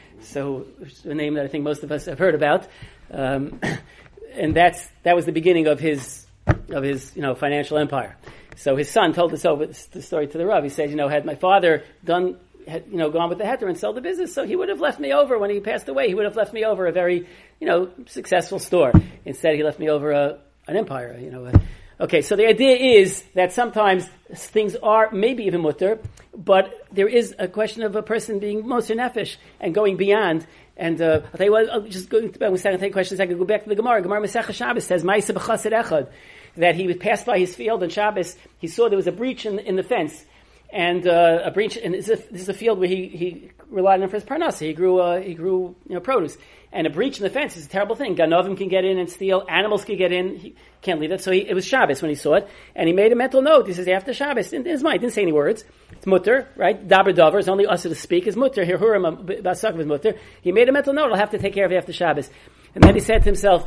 So, a name that I think most of us have heard about, um, and that's that was the beginning of his of his you know financial empire. So his son told us over the story to the Rav. He said, you know, had my father done, had, you know, gone with the heter and sold the business, so he would have left me over when he passed away. He would have left me over a very, you know, successful store. Instead, he left me over a, an empire. You know. A, Okay, so the idea is that sometimes things are maybe even mutter, but there is a question of a person being moser nefesh and going beyond. And uh, I'll tell you what, I'll just go back one second, take questions. I can go back to the Gemara. Gemara Masechah Shabbos says, Ma'aseh b'chassid echad, that he would pass by his field on Shabbos. He saw there was a breach in, in the fence, and uh, a breach. And this is, a, this is a field where he, he relied on for his parnasa. He grew uh, he grew you know produce. And a breach in the fence is a terrible thing. Ganovim can get in and steal. Animals can get in. He can't leave it. So he, it was Shabbos when he saw it. And he made a mental note. He says, after Shabbos, in his mind, he didn't say any words. It's mutter, right? Daber dover is only us to speak. Is mutter. Hirhurim basakav is mutter. He made a mental note. I'll have to take care of it after Shabbos. And then he said to himself,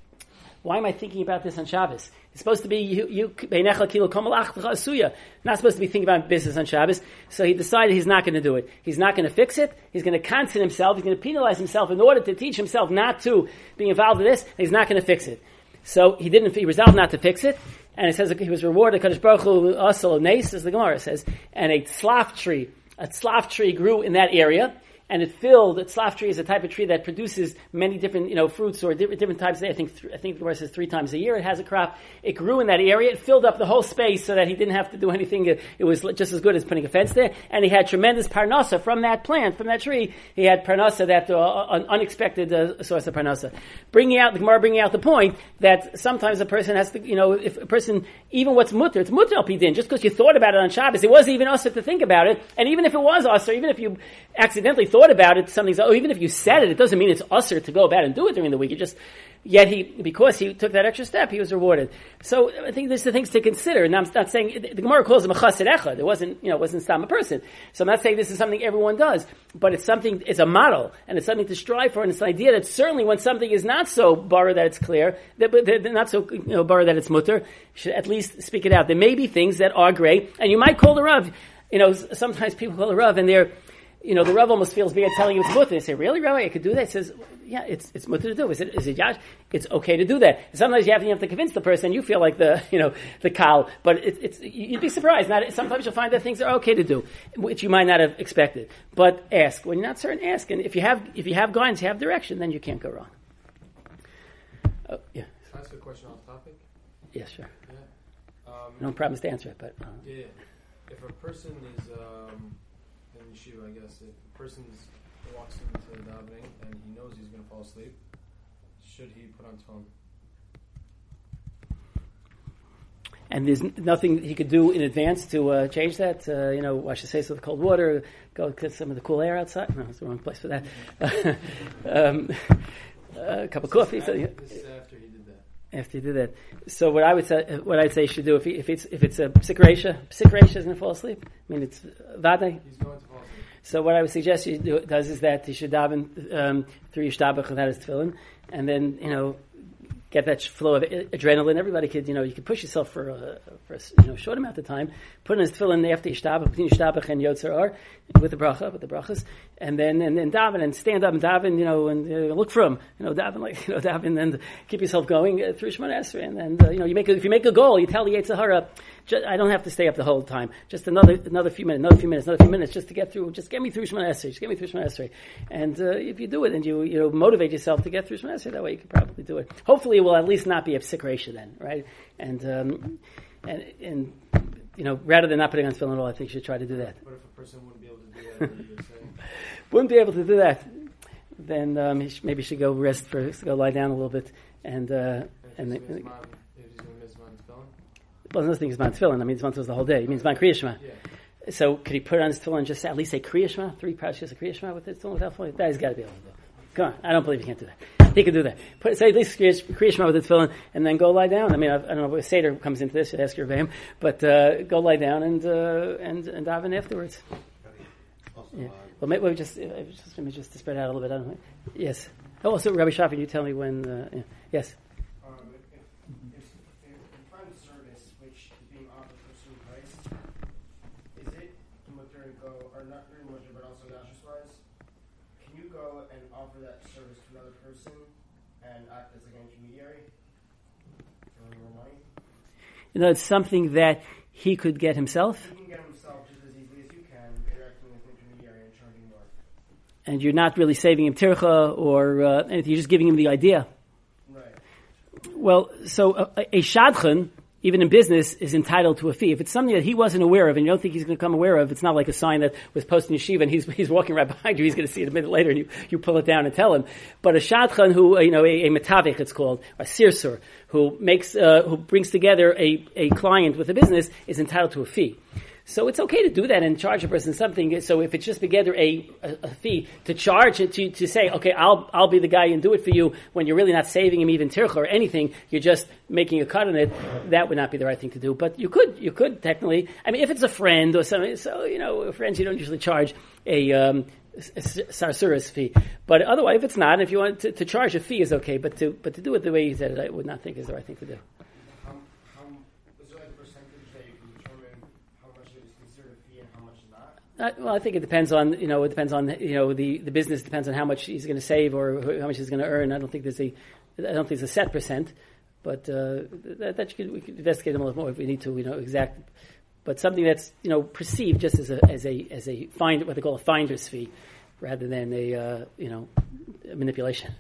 why am I thinking about this on Shabbos? It's supposed to be you, you not supposed to be thinking about business on Shabbos. So he decided he's not going to do it. He's not going to fix it. He's going to constant himself. He's going to penalize himself in order to teach himself not to be involved in this. He's not going to fix it. So he didn't. He resolved not to fix it. And it says he was rewarded. Kadosh Baruch Hu asal nes, as the Gemara says. And a tzlaf tree, a tzlaf tree grew in that area. And it filled, a tzlaf tree is a type of tree that produces many different, you know, fruits or different, different types. I think, th- I think the Gemara says three times a year it has a crop. It grew in that area. It filled up the whole space so that he didn't have to do anything. It, it was just as good as putting a fence there. And he had tremendous parnasa from that plant, from that tree. He had parnasa, that uh, an unexpected uh, source of parnasa. Bringing out, the Gemara bringing out the point that sometimes a person has to, you know, if a person, even what's mutter, it's mutter al pidin. Just because you thought about it on Shabbos, it wasn't even usher to think about it. And even if it was usher, even if you accidentally thought about it, something's, oh, even if you said it, it doesn't mean it's usher to go about and do it during the week. You just, yet he, because he took that extra step, he was rewarded. So I think there's the things to consider. And I'm not saying, the Gemara calls him a chassid echad. It wasn't, you know, it wasn't stam a person. So I'm not saying this is something everyone does, but it's something, it's a model, and it's something to strive for, and it's an idea that certainly when something is not so bara that it's clear, that, that not so, you know, bara that it's mutter, you should at least speak it out. There may be things that are gray, and you might call the Rav, you know, sometimes people call the Rav, and they're, you know, the Rav almost feels bad telling you it's mutter. They say, really, Rabbi, I could do that? He says, yeah, it's it's mutter to do. Is it is it yash? It's okay to do that. Sometimes you have to, you have to convince the person. You feel like the you know the kal, but it, it's you'd be surprised. Not sometimes you'll find that things are okay to do, which you might not have expected. But ask when you're not certain. Ask, and if you have if you have guidance, you have direction, then you can't go wrong. Oh, yeah. Can I ask a question off topic? Yes, sure. Yeah. Um, No promise to answer it, but uh, yeah. If a person is um, in yeshiva, I guess if a person walks into davening and he knows he's going to fall asleep, should he put on tefillin? and there's n- nothing he could do in advance to uh, change that. Uh, you know, wash his face with cold water, go get some of the cool air outside. No, it's the wrong place for that. um, a cup of coffee. This So, is yeah. after, this is after he did that. After you do that, so what I would say, what I'd say you should do if, he, if it's if it's a psikresha, psikresha is going to fall asleep. I mean, it's vaday. He's going to fall asleep. So what I would suggest you do does is that he should daven um, through Yishtabach without his tefillin, and then you know get that flow of adrenaline. Everybody could, you know, you could push yourself for a, for a you know, short amount of time. Put in his tefillin after Yishtabach, between Yishtabach and Yotzer Or, with the bracha, with the brachas, and then and then daven and stand up and daven, you know, and uh, look for him, you know, daven like you know, daven and keep yourself going uh, through Shemona Esrei, and then uh, you know, you make a, if you make a goal, you tell the Yetzer Hara, I don't have to stay up the whole time. Just another another few minutes, another few minutes, another few minutes, just to get through. Just get me through Shemona Esrei. Just get me through Shemona Esrei. And uh, if you do it, and you you know motivate yourself to get through Shemona Esrei, that way you can probably do it. Hopefully, it will at least not be a psikresha then, right? And um, and and you know, rather than not putting on tefillin at all, I think you should try to do that. What if a person wouldn't be able to do that? What are you saying? Wouldn't be able to do that, then um, he sh- maybe he should go rest for go lie down a little bit and uh, and. If he's and gonna miss man- if he's going to miss man tefillin? well, nothing is man tefillin. I mean, it's man was the whole day. It means man kriya shema. Yeah. So could he put on his tefillin and just at least say kriya shema, three parashas of kriya shema with his tefillin without tefillin? That he's got to be able to do. Come on, I don't believe he can't do that. He could do that. Put, say at least kriya kriya shema with his tefillin and then go lie down. I mean, I, I don't know if Seder comes into this. You ask your Rebbeim, but uh, go lie down and uh, and and daven afterwards. Also, Yeah. uh, Well, maybe we just, uh, just maybe just to spread out a little bit. I don't know. Yes. Oh, also, Rabbi Shafi, you tell me when. Uh, yeah. Yes. Um, if, if, if, if you find a service which is being offered for a certain price, is it mutter to go, or not really mutter, but also Yashus wise? Can you go and offer that service to another person and act as like an intermediary for more money? You know, it's something that he could get himself, You can get himself just as easily as you can, but you're acting as an intermediary and charging more. and you're not really saving him tircha or uh, anything. You're just giving him the idea. Right. Well, so a, a shadchan, even in business, is entitled to a fee. If it's something that he wasn't aware of and you don't think he's going to come aware of, it's not like a sign that was posted in yeshiva and he's he's walking right behind you. He's going to see it a minute later and you, you pull it down and tell him. But a shadchan who, you know, a, a metavich it's called, a sirsur, who makes, uh, who brings together a, a client with a business is entitled to a fee. So it's okay to do that and charge a person something. So if it's just together a, a, a fee to charge it to to say, okay, I'll I'll be the guy and do it for you when you're really not saving him even tircha or anything, you're just making a cut on it. That would not be the right thing to do. But you could you could technically. I mean, if it's a friend or something, so you know, friends you don't usually charge a. Um, a sarsuras fee, but otherwise, if it's not, if you want to, to charge a fee, is okay. But to but to do it the way you said it, I would not think is the right thing to do. How, how, is there like a percentage that you can determine how much it is considered a fee and how much is not? Uh, well, I think it depends on, you know, it depends on, you know, the, the business depends on how much he's going to save or how much he's going to earn. I don't think there's a, I don't think there's a set percent, but uh, that, that you could, we could investigate a little more if we need to, you know, exact. But something that's, you know, perceived just as a as a as a find what they call a finder's fee, rather than a uh, you know a manipulation.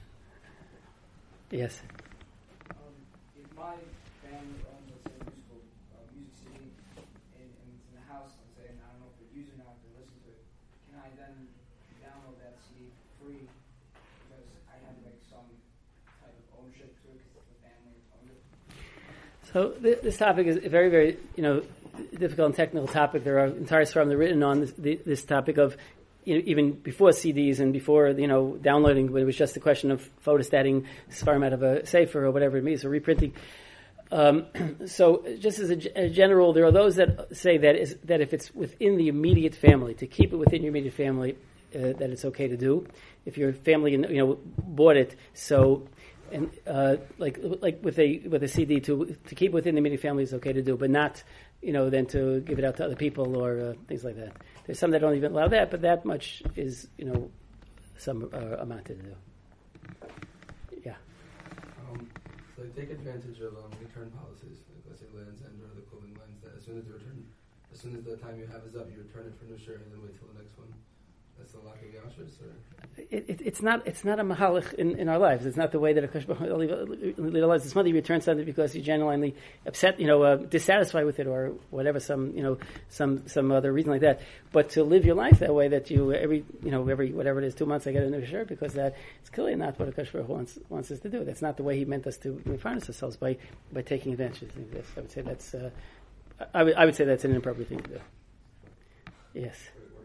Yes. Um, if my family owns, let's say, a musical, uh, Music C D, and, and it's in the house, let's say, and I don't know if they're using it or if they listen to it, can I then download that C D for free because I have like some type of ownership to it because the family owns it? So th- this topic is a very very you know difficult and technical topic. There are entire svarim that are written on this, the, this topic of. You know, even before C Ds and before, you know, downloading, when it was just a question of photostating Sfarim out of a safer or whatever it means, or reprinting. Um, so just as a, a general, there are those that say that is, that if it's within the immediate family, to keep it within your immediate family, uh, that it's okay to do. If your family, you know, bought it, so and uh, like like with a with a C D to to keep within the immediate family is okay to do, but not you know then to give it out to other people or uh, things like that. There's some that don't even allow that, but that much is you know some uh, amount to do. Yeah. Um, so like take advantage of um, return policies. Like let's say Lands End or the clothing lines that as soon as the return, as soon as the time you have is up, you return it for new shirt and then wait till the next one. That's the lack of yashus, or it, it, it's not it's not a mahalach in, in our lives. It's not the way that a Kosh realizes it's Monday you return something because you're genuinely upset, you know, uh, dissatisfied with it or whatever, some you know some some other reason like that. But to live your life that way, that you every you know every whatever it is two months I get a new shirt because that it's clearly not what a Kosh wants wants us to do. That's not the way he meant us to finance ourselves by by taking advantage of things. I would say that's uh, I would I would say that's an inappropriate thing to do. Yes.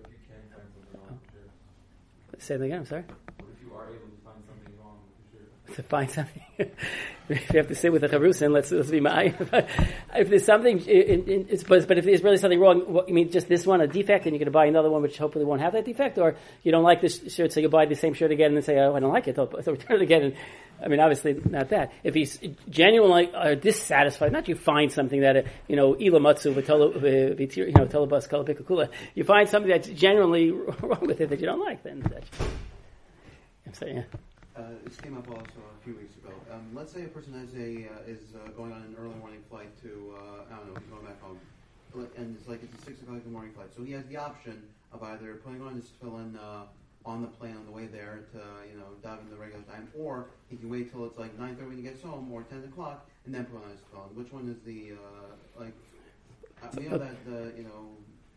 Say that again, I'm sorry. What if you are able to find something wrong with your shirt? To find something? If you have to sit with a chavrusa and let's, let's be my. If there's something, in, in, it's, but, but if there's really something wrong, what, you mean just this one, a defect, and you're going to buy another one which hopefully won't have that defect, or you don't like this shirt, so you buy the same shirt again and then say, oh, I don't like it, so return it again. And, I mean, obviously not that. If he's genuinely uh, dissatisfied, not you find something that, uh, you know, ilamatsu, you know, telebus, kalabikakula, you find something that's genuinely wrong with it that you don't like, then that's, I'm saying, yeah. Uh, this came up also a few weeks ago. Um, let's say a person has a uh, is uh, going on an early morning flight to uh, I don't know, he's going back home, and it's like it's a six o'clock in the morning flight. So he has the option of either putting on his tefillin uh, on the plane on the way there to you know dive in the regular time, or he can wait till it's like nine thirty when he gets home, or ten o'clock, and then put on his tefillin. Which one is the uh, like? Uh, we know that uh, you know.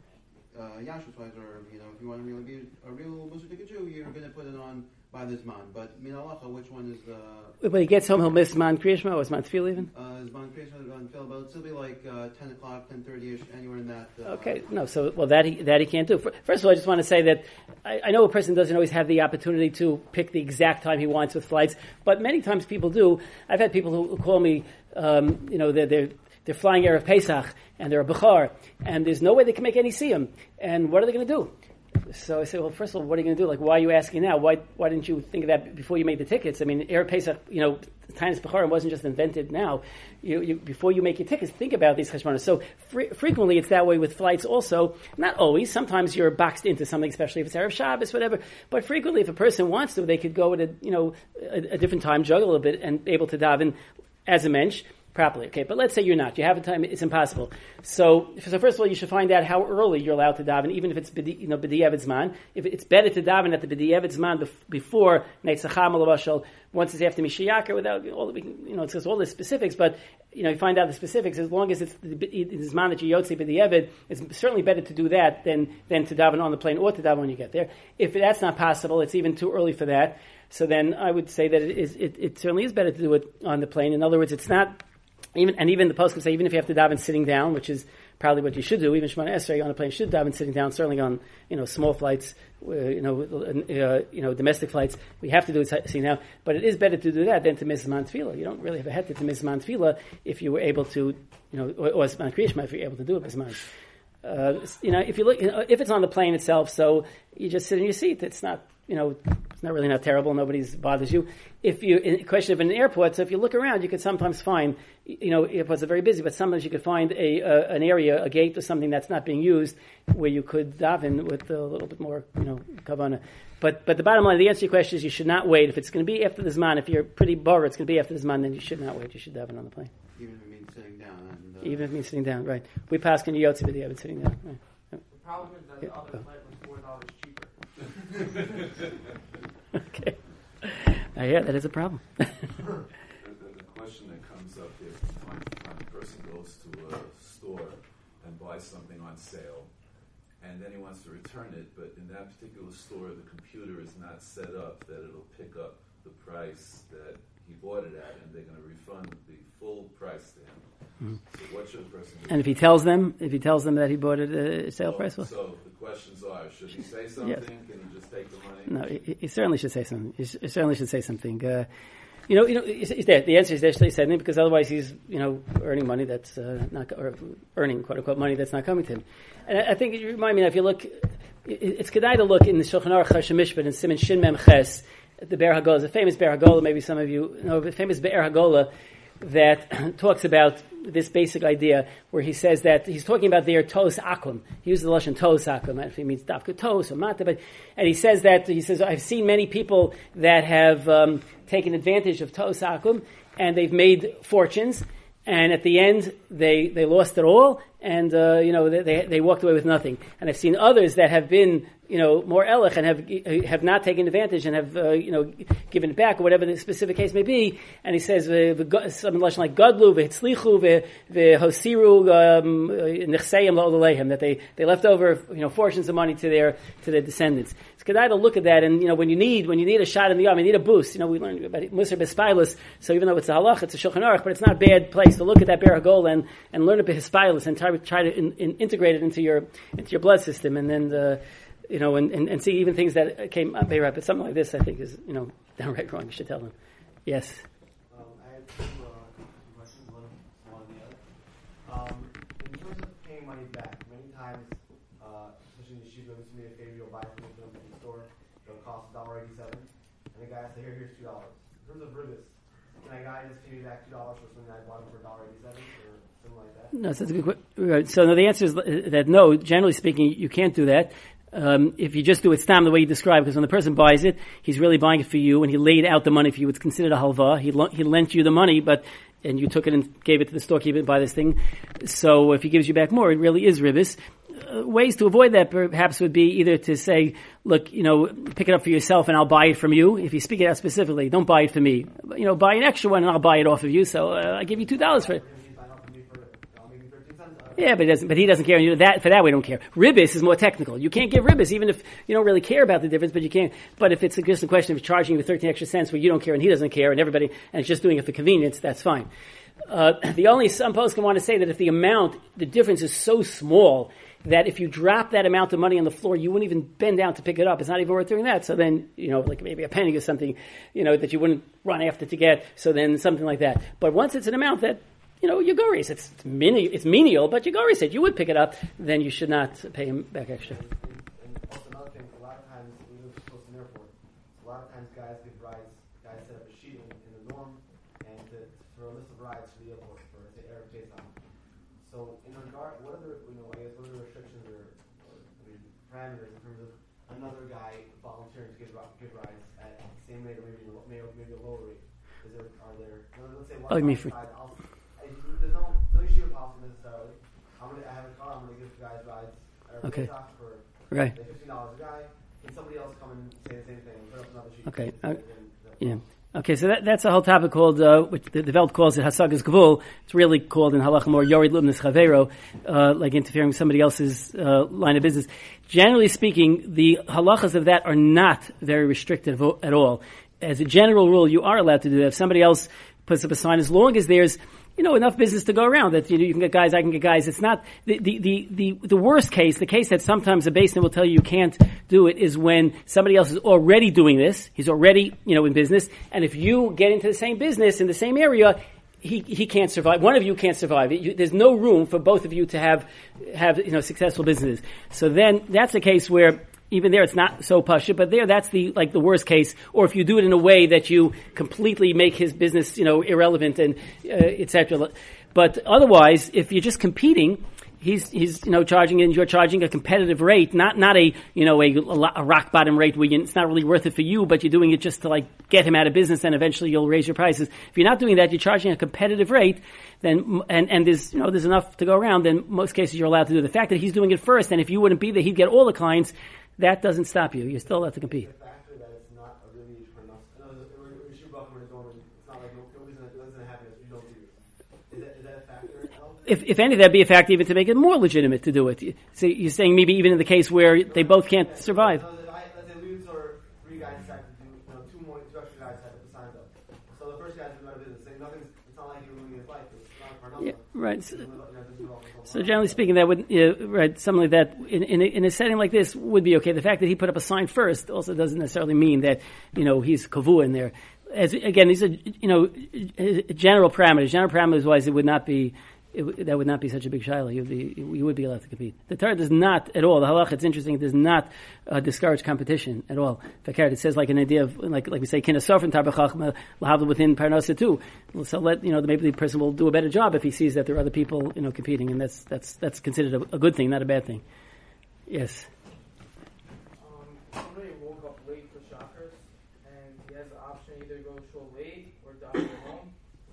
Uh, Yashus wise, or you know, if you want to really be a real Muslim Jew, you're going to put it on by this man. But min halacha, which one is the? When he gets home, he'll miss man kriyashma or man tefillah even. Uh, is man kriyashma man tefillah? But it'll still be like uh, ten o'clock, ten thirty ish, anywhere in that. Uh, okay, no, so well that he that he can't do. First of all, I just want to say that I, I know a person doesn't always have the opportunity to pick the exact time he wants with flights, but many times people do. I've had people who, who call me, um, you know, they're. they're They're flying Erev Pesach, and they're a Bechar, and there's no way they can make any siyum. And what are they going to do? So I say, well, first of all, what are you going to do? Like, why are you asking now? Why why didn't you think of that before you made the tickets? I mean, Erev Pesach, you know, Tainus Bechar wasn't just invented now. You, you, before you make your tickets, think about these cheshbonos. So fre- frequently it's that way with flights also. Not always. Sometimes you're boxed into something, especially if it's Erev Shabbos, whatever. But frequently, if a person wants to, they could go at a, you know, a, a different time, juggle a little bit, and be able to daven as a mensch properly. Okay, but let's say you're not. You have a time, it's impossible. So, so first of all, you should find out how early you're allowed to daven, even if it's b'di, you know, b'di'evet zman. If it's better to daven at the b'di'evet zman before Neitzacham al once it's after Mishiyaka, without all the, you know, it's just all the specifics, but, you know, you find out the specifics, as long as it's the zman that you yotzi b'di'evet, it's certainly better to do that than, than to daven on the plane or to daven when you get there. If that's not possible, it's even too early for that. So then I would say that it is, it, it certainly is better to do it on the plane. In other words, it's not, Even and even the post can say even if you have to daven sitting down, which is probably what you should do. Even Shemona Esrei on a plane should daven sitting down. Certainly on you know small flights, uh, you know uh, you know domestic flights, we have to do it sitting down. But it is better to do that than to miss man tefillah. You don't really have a head to miss man tefillah if you were able to, you know, or, or man kriyashma if you're able to do it miss man. Uh, you know, if you look, if it's on the plane itself, so you just sit in your seat. It's not. You know, it's not really not terrible. Nobody's bothers you. If you, in question of an airport, so if you look around, you could sometimes find, you know, airports are very busy, but sometimes you could find a, uh, an area, a gate or something that's not being used where you could daven with a little bit more, you know, kavana. But, but the bottom line, the answer to your question is you should not wait. If it's going to be after the Zman, if you're pretty bar, it's going to be after the Zman, then you should not wait. You should daven on the plane. Even if it means sitting down. And, uh, Even if it means sitting down, right. We pass in Yotzi, but yeah, but sitting down. Right. The problem is that the Yeah. other flight was four dollars cheaper. Okay. Uh, yeah, that is a problem. the, the, the question that comes up if when, when a person goes to a store and buys something on sale, and then he wants to return it, but in that particular store, the computer is not set up that it'll pick up the price that he bought it at, and they're going to refund the full price to him. Mm-hmm. So what should a person do? And if he tells them, if he tells them that he bought it at a sale so, price, well, so the questions are: should he say something? Yes. Can he just take the money? No, he, he certainly should say something. He, sh- he certainly should say something. Uh, you know, you know, is, is there, the answer is there should he say something because otherwise he's, you know, earning money that's uh, not, or earning quote unquote money that's not coming to him. And I, I think you remind me, if you look, it, it's kedai to look in the Shulchan Aruch Choshen Mishpat and Siman Shin Mem Ches. the Be'er Hagolah. It's a famous Be'er Hagolah, maybe some of you know, the famous Be'er Hagolah that talks about this basic idea where he says that he's talking about their tos akum. He uses the lashon tos akum. I don't know if he means dafka tos or mata, but and he says that he says I've seen many people that have um, taken advantage of tos akum and they've made fortunes, and at the end they they lost it all, and uh, you know they they walked away with nothing. And I've seen others that have been, you know, more elech and have have not taken advantage and have uh, you know given it back or whatever the specific case may be. And he says something like gadlu v'hitzlichu v'hosiru nechseim la'oleihem, that they they left over, you know, fortunes of money to their to their descendants. It's good to look at that, and you know when you need when you need a shot in the arm, you need a boost. You know, we learned about Musar B'Spilus, so even though it's a halach, it's a Shulchan Aruch, but it's not a bad place to look at that Be'er Hagolah and and learn a bit B'Spilus and try try to in, in, integrate it into your into your blood system, and then the, you know, and, and, and see even things that came up very rapid. Something like this, I think, is, you know, downright wrong. You should tell them. Yes. Um, I have two uh, questions, one, one on the other. Um, in terms of paying money back, many times, uh, especially in the yeshiva, if you made a favor, you'll buy something from the store, it'll cost one dollar eighty-seven, and the guy has to, here, here's two dollars. In terms of ribbis, can a guy just pay me back two dollars for something I bought him for one dollar eighty-seven, or something like that? No, so that's a good question. Right. So no, the answer is that no, generally speaking, you can't do that. Um, if you just do it stam the way you described, because when the person buys it, he's really buying it for you, and he laid out the money for you. It's considered a halva. He lo- he lent you the money, but and you took it and gave it to the storekeeper and buy this thing. So if he gives you back more, it really is ribis. Uh, ways to avoid that perhaps would be either to say, look, you know, pick it up for yourself and I'll buy it from you. If you speak it out specifically, don't buy it for me. You know, buy an extra one and I'll buy it off of you. So uh, I give you two dollars for it. Yeah, but he doesn't. But he doesn't care. And you know, that for that we don't care. Ribis is more technical. You can't give ribis even if you don't really care about the difference. But you can't. But if it's just a question of charging you thirteen extra cents where you don't care and he doesn't care and everybody and it's just doing it for convenience, that's fine. Uh, the only some posts can want to say that if the amount, the difference is so small that if you drop that amount of money on the floor, you wouldn't even bend down to pick it up. It's not even worth doing that. So then, you know, like maybe a penny or something, you know, that you wouldn't run after to get. So then something like that. But once it's an amount that, you know, you go raise. It's it's, mini, it's menial, but you go raise it. You would pick it up, then you should not pay him back extra. And, and also another thing, a lot of times, we live close to an airport, a lot of times guys give rides, guys set up a sheet in, in the dorm, and to, for a list of rides to the airport, for, say, Arab Jason. So, in regard, what are the, you know, I guess, what are the restrictions or, or I mean, parameters in terms of another guy volunteering to give, give rides at the same rate or maybe, maybe, maybe a lower rate? Is there, are there, let's say, one oh, me side, I'll, there's no, no issue with policy necessarily. I'm gonna, I have a car, I'm going to give guys rides okay. for right. like fifteen dollars a guy, and somebody else come and say the same thing, put up another sheet. Okay. Uh, yeah. Okay, so that, that's a whole topic called, uh, which the, the Welt calls it Hasagas Gvul. It's really called in Halacha more Yorid Lumnis Chavero, uh, like interfering with somebody else's uh, line of business. Generally speaking, the halachas of that are not very restrictive at all. As a general rule, you are allowed to do that. If somebody else puts up a sign, as long as there's, you know, enough business to go around that, you know, you can get guys, I can get guys. It's not the, the, the, the, the worst case, the case that sometimes a basin will tell you you can't do it is when somebody else is already doing this. He's already, you know, in business. And if you get into the same business in the same area, he, he can't survive. One of you can't survive. You, there's no room for both of you to have, have, you know, successful businesses. So then that's a case where even there it's not so pasha, but there that's the like the worst case. Or if you do it in a way that you completely make his business, you know, irrelevant and uh, et cetera. But otherwise, if you're just competing, he's he's you know charging and you're charging a competitive rate, not not a you know a, a rock bottom rate where you, it's not really worth it for you, but you're doing it just to like get him out of business, and eventually you'll raise your prices. If you're not doing that, you're charging a competitive rate. Then and and there's you know there's enough to go around. Then most cases you're allowed to do. The fact that he's doing it first, and if you wouldn't be there, he'd get all the clients. That doesn't stop you. You're still allowed to compete. The factor that it's not a really enough. We're shoe buckling is normal. It's not like nobody's gonna happen if you don't do it. Is that is that a factor? If if any, that'd be a factor even to make it more legitimate to do it. So you're saying maybe even in the case where they both can't survive. Let's say Lutz or three guys decide to do, you know, two more, two extra guys have to sign up. So the first guy's doing out of business. Saying nothing's. It's not like you're losing his life. It's not for nothing. Yeah, right. So, So generally speaking, that would uh, right something like that in in a, in a setting like this would be okay. The fact that he put up a sign first also doesn't necessarily mean that you know he's kavu in there. As again, these are you know general parameters. General parameters wise, it would not be it, w- that would not be such a big shiloh. You would be, you would be allowed to compete. The Torah does not at all. The halacha, it's interesting. It does not uh, discourage competition at all. It says like an idea of like like we say kinasof and tarbachachma lahavdil within parnasa too. So let you know maybe the person will do a better job if he sees that there are other people you know competing, and that's that's that's considered a, a good thing, not a bad thing. Yes. Um, somebody woke up late for chakras, and he has the option either go shul late or daven at home.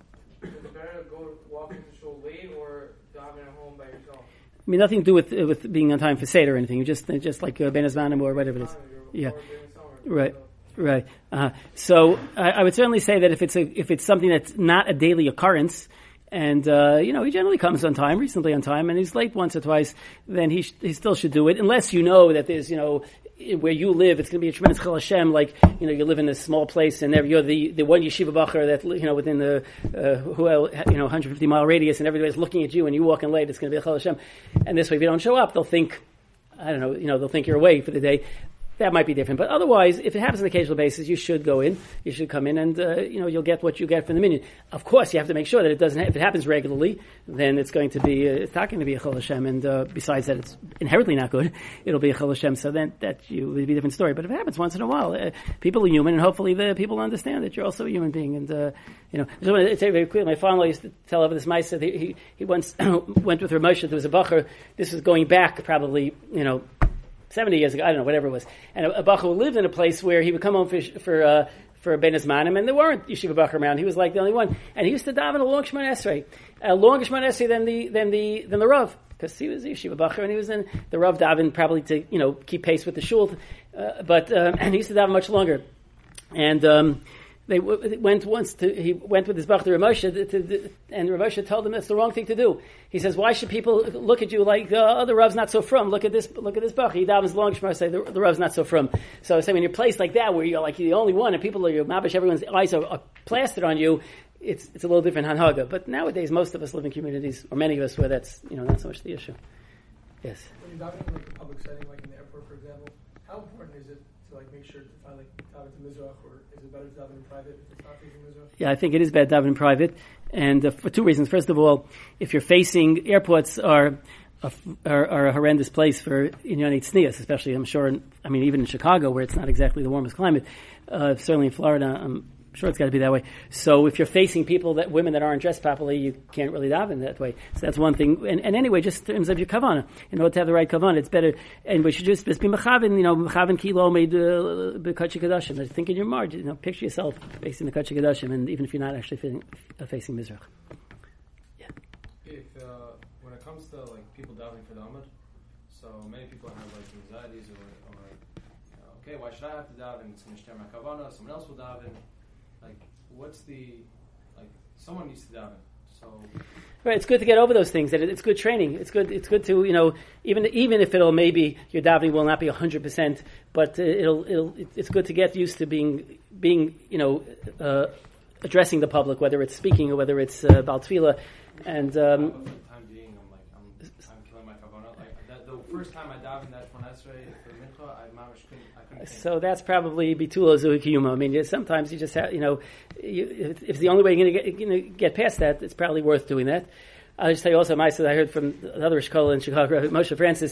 Is it better to go walk into shul late or daven at home by yourself? I mean, nothing to do with uh, with being on time for Seder or anything. You just just like uh, Ben Azmanim or whatever it is. Yeah. Right. Right. Uh, so I, I would certainly say that if it's a if it's something that's not a daily occurrence, and uh, you know he generally comes on time, reasonably on time, and he's late once or twice, then he sh- he still should do it, unless you know that there's you know where you live, it's going to be a tremendous chil Hashem. Like you know you live in a small place, and you're the, the one yeshiva bacher that you know within the uh, who you know one hundred fifty mile radius, and everybody's looking at you, and you walk in late, it's going to be a chil Hashem. And this way, if you don't show up, they'll think I don't know you know they'll think you're away for the day. That might be different, but otherwise, if it happens on an occasional basis, you should go in. You should come in, and uh, you know you'll get what you get from the minyan. Of course, you have to make sure that it doesn't. Ha- if it happens regularly, then it's going to be. Uh, it's not going to be a chil Hashem, and uh, besides that, it's inherently not good. It'll be a chil Hashem. So then that you would be a different story. But if it happens once in a while, uh, people are human, and hopefully the people understand that you're also a human being. And uh, you know, I just want to say very quickly. My father used to tell over this ma'aseh. He, he he once went with Rav Moshe. There was a bacher. This was going back probably you know. seventy years ago, I don't know, whatever it was. And a, a bacher lived in a place where he would come home for for uh, for Ben Azmanim, and there weren't yeshiva bacher around. He was like the only one, and he used to daven a long Shemona Esrei, a longer Shemona Esrei than the than the than the Rav, because he was a yeshiva bacher, and he was in the Rav daven probably to you know keep pace with the shul, uh, but um, and he used to daven much longer, and. Um, They w- went once to, he went with his Bach to Rav Moshe, to, to, and Rav Moshe told him that's the wrong thing to do. He says, why should people look at you like, uh, oh, the Rav's not so frum, look at this, look at this Bach, he davens long, Shemar say, the, the Rav's not so frum. So I say, when you're placed like that, where you're like, you're the only one, and people are, your mabish, everyone's eyes are, are plastered on you, it's, it's a little different hanhaga. But nowadays, most of us live in communities, or many of us, where that's, you know, not so much the issue. Yes? When you're davening in like a public setting, like in the airport, for example, how important is it to like make sure to find like daven to Mizrach, or is it better to daven in private if it's not facing Mizrach? Yeah, I think it is bad daven in private, and uh, for two reasons. First of all, if you're facing airports are a, are, are a horrendous place for Inyanei Tznius, especially I'm sure. In, I mean, even in Chicago, where it's not exactly the warmest climate, uh, certainly in Florida, I'm sure it's got to be that way. So if you're facing people that women that aren't dressed properly, you can't really daven that way. So that's one thing. And, and anyway, just in terms of your kavanah, in order to have the right kavanah, it's better. And we should just, just be mechaven, you know, mechaven kilo made b'kachik kadashim. Think in your margin, you know, picture yourself facing the kachik kadashim, and even if you're not actually facing, uh, facing Mizrach. Yeah. If uh, when it comes to like people davening for the Amud, so many people have like anxieties or, or you know, okay, why should I have to daven? It's going to share my kavanah. Someone else will daven. Like, what's the, like, someone needs to daven, so... Right, it's good to get over those things, that it's good training. It's good It's good to, you know, even even if it'll maybe, your davening will not be one hundred percent, but it'll, it'll, it's good to get used to being, being you know, uh, addressing the public, whether it's speaking or whether it's uh, Bal Tefillah, and... Um, for the time being, I'm like, I'm, I'm killing my kavanah. Like, that, the first time I davened that Shemona Esrei for Mincha, I mamish couldn't, I couldn't think. So that's probably bitulo zuhikiyuma. I mean, sometimes you just have, you know, you, if, if it's the only way you're going to get past that, it's probably worth doing that. I'll just tell you also, Maisa, I heard from another Shkola in Chicago, Moshe Francis.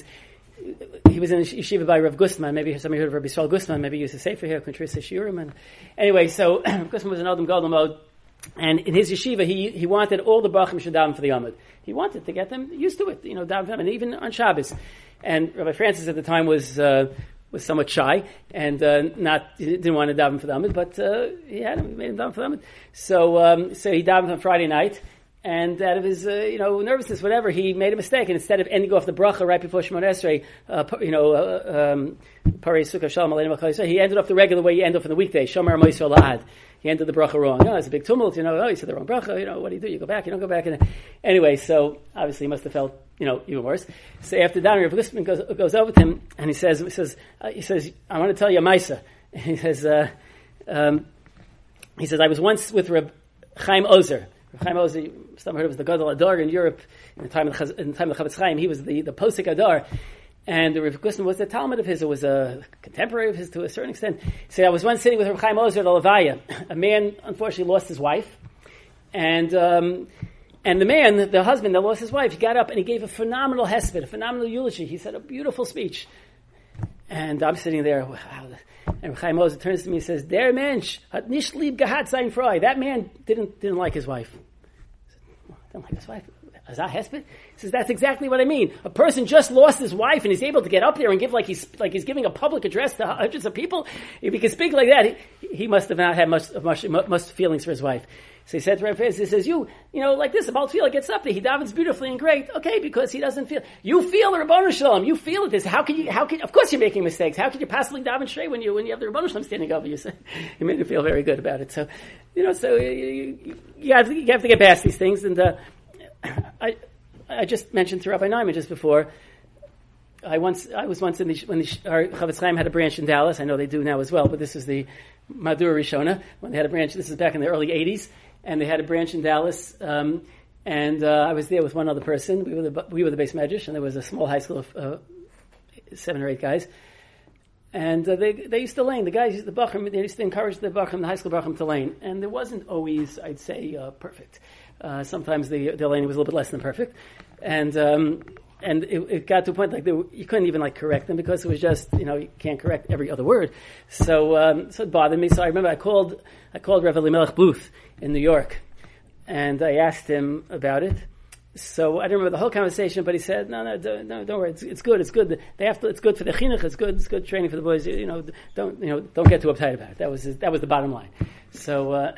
He was in a yeshiva by Rav Gustman. Maybe somebody heard of Rav Yisrael Gustman. Maybe he used to say for here, Contrissa Shiurim. And anyway, so Gustman was an Adam Gadol mode. And in his yeshiva, he he wanted all the Bachim should daven for the Amud. He wanted to get them used to it, you know, daven for them, and even on Shabbos. And Rabbi Francis at the time was uh, was somewhat shy and uh, not didn't want to daven for the Amud, but uh, he had him, he made him daven for the Amud. So um, so he davened on Friday night, and out of his uh, you know nervousness, whatever, he made a mistake, and instead of ending off the bracha right before Shemona Esrei, uh, you know, uh, um, Parei Sukkah Shalom Aleinu Malchai Yisrael, he ended off the regular way you end off on the weekday, Shomer Moisrael Lahad. He ended the bracha wrong. Oh, it's a big tumult, you know. Oh, he said the wrong bracha. You know, what do you do? You go back. You don't go back. And anyway, so obviously he must have felt, you know, even worse. So after that, Rav Gustman goes goes over to him and he says, he says, uh, he says, I want to tell you a Maisa. He says, uh, um, he says, I was once with Reb Chaim Ozer. Reb Chaim Ozer, some heard it was the Gadol Adar in Europe in the time of the, in the time of the Chavetz Chaim. He was the the Posek Adar. And Rav Gustman was the Talmud of his, it was a contemporary of his to a certain extent. So I was once sitting with Rav Chaim Ozer at Olavaya. A man, unfortunately, lost his wife. And um, And the man, the husband that lost his wife, he got up and he gave a phenomenal hesped, a phenomenal eulogy. He said a beautiful speech. And I'm sitting there, wow. And Chaim Ozer turns to me and says, Der Mensch hat nicht lieb gehabt sein Frau. That man didn't didn't like his wife. I said, didn't like his wife? Is that hesped? He says, that's exactly what I mean. A person just lost his wife and he's able to get up there and give like he's like he's giving a public address to hundreds of people. If he can speak like that, he, he must have not had much much much feelings for his wife. So he said to Rav Fez, he says, you, you know, like this, about Tefillah gets up there, he davens beautifully and great. Okay, because he doesn't feel, you feel the Rabbanu Shalom, you feel it. This, how can you, how can, of course you're making mistakes. How can you possibly daven straight when you, when you have the Rabbanu Shalom standing over you? So he made me feel very good about it. So, you know, so you, you, you, have, to, you have to get past these things. And, uh, I, I just mentioned to Rabbi Neumann just before, I once, I was once in the, when the, our Chavetz Chaim had a branch in Dallas. I know they do now as well, but this is the Madura Rishona, when they had a branch, this is back in the early eighties. And they had a branch in Dallas, um, and uh, I was there with one other person. We were the we were the base medrash, and there was a small high school of uh, seven or eight guys. And uh, they they used to lane. The guys, the bachrim, they used to encourage the bachrim, the high school bachrim, to lane. And there wasn't always, I'd say, uh, perfect. Uh, sometimes the the laning was a little bit less than perfect, and um, and it, it got to a point like they were, you couldn't even like correct them because it was just, you know, you can't correct every other word. So um, so it bothered me. So I remember I called I called Rev Elimelech Bluth in New York, and I asked him about it. So I don't remember the whole conversation, but he said, "No, no, don't, no, don't worry. It's, it's good. It's good. They have to. It's good for the chinuch. It's good. It's good training for the boys. You know, don't you know? Don't get too uptight about it." That was his, that was the bottom line. So uh,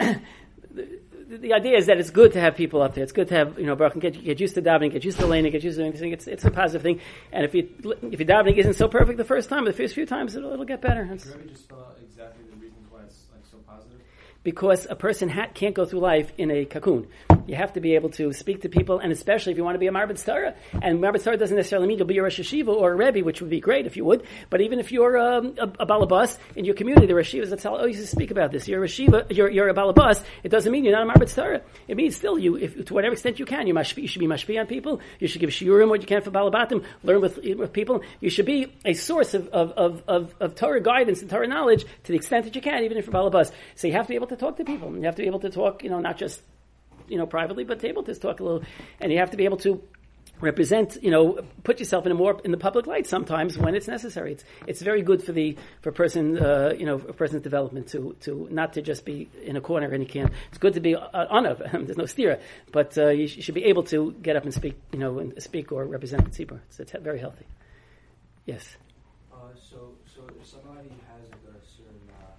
the, the idea is that it's good to have people up there. It's good to have, you know, baruch, get get used to davening, get used to laning, get used to doing this thing. It's it's a positive thing. And if you if your davening isn't so perfect the first time, the first few times it'll, it'll get better. It's, Can you just spell out exactly the reasons why it's like so positive? Because a person ha- can't go through life in a cocoon. You have to be able to speak to people, and especially if you want to be a Marbet Torah. And Marbet Torah doesn't necessarily mean you'll be a Rosh Hashiva or a Rebbe, which would be great if you would. But even if you're um, a, a Balabas in your community, the Rosh Hashivas, that's how I always speak about this. You're a Shiva, you're, you're a Balabas. It doesn't mean you're not a Marbet Torah. It means still you, if, to whatever extent you can, you, mashpi, you should be mashpi on people. You should give shiurim what you can for Balabatim. Learn with, with people. You should be a source of, of, of, of, of Torah guidance and Torah knowledge to the extent that you can, even if you're Balabas. So you have to be able to talk to people. You have to be able to talk, you know, not just, you know, privately, but able to talk a little, and you have to be able to represent, you know, put yourself in a more in the public light sometimes when it's necessary. It's it's very good for the for a person, uh, you know, a person's development to to not to just be in a corner and you can't. It's good to be uh, on of. There's no stira, but uh, you, sh- you should be able to get up and speak, you know, and speak or represent the tzibur. It's, it's very healthy. Yes. Uh, so so if somebody has like a certain uh,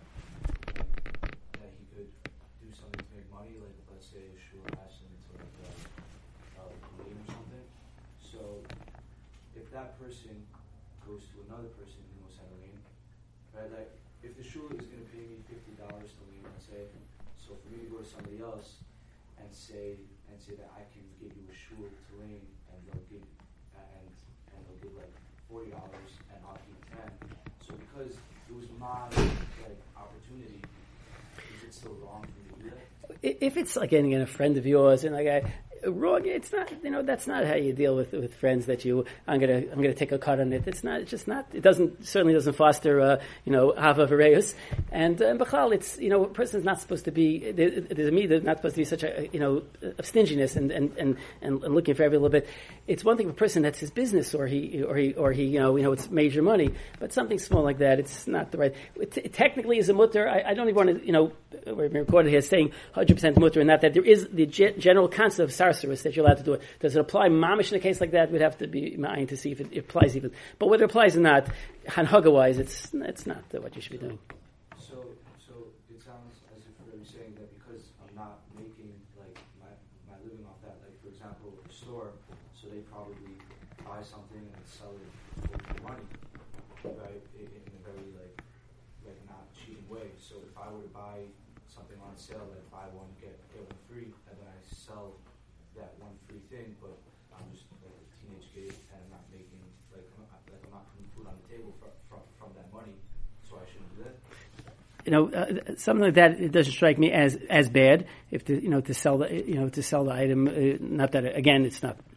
that he could do something to make money, like let's say a shul asked him to like uh, uh, lean or something. So if that person goes to another person who knows how to lean, right? Like if the shul is going to pay me fifty dollars to lean, let's say, so for me to go to somebody else and say and say that I can give you a shul to lean, and they'll give and and they'll give like forty dollars and I'll keep ten. So because it was my like opportunity, is it still wrong for me to do that? If it's like getting in a friend of yours and like I, wrong, it's not, you know, that's not how you deal with with friends that you, I'm gonna I'm gonna take a cut on it. It's not, it's just not, it doesn't, certainly doesn't foster, uh, you know, hava v'reus. And, uh, B'chal, it's, you know, a person's not supposed to be, there's a me, there's not supposed to be such a, you know, of stinginess and, and, and, and looking for every little bit. It's one thing for a person that's his business or he, or he, or he, you know, you know, it's major money, but something small like that, it's not the right, it, technically as a mutter, I, I don't even want to, you know, we're recorded here saying one hundred percent mutter, and not that there is the ge- general concept of sarsaris that you're allowed to do it. Does it apply mamish in a case like that? We'd have to be ma'ayin to see if it, it applies even. But whether it applies or not, hanhaga-wise, it's it's not what you should be doing. So, so it sounds as if you're saying that because I'm not making like my my living off that. Like for example, a store, so they probably buy something and sell it for money, right? In, in a very like like not cheating way. So if I were to buy something on sale, like buy one get get one free, and then I sell that one free thing, but I'm just like a teenage kid and I'm not making like I'm not, like I'm not putting food on the table from from, from that money, so I shouldn't do that. You know, uh, something like that, it doesn't strike me as, as bad. If to, you know, to sell the, you know, to sell the item, uh, not that, again, it's not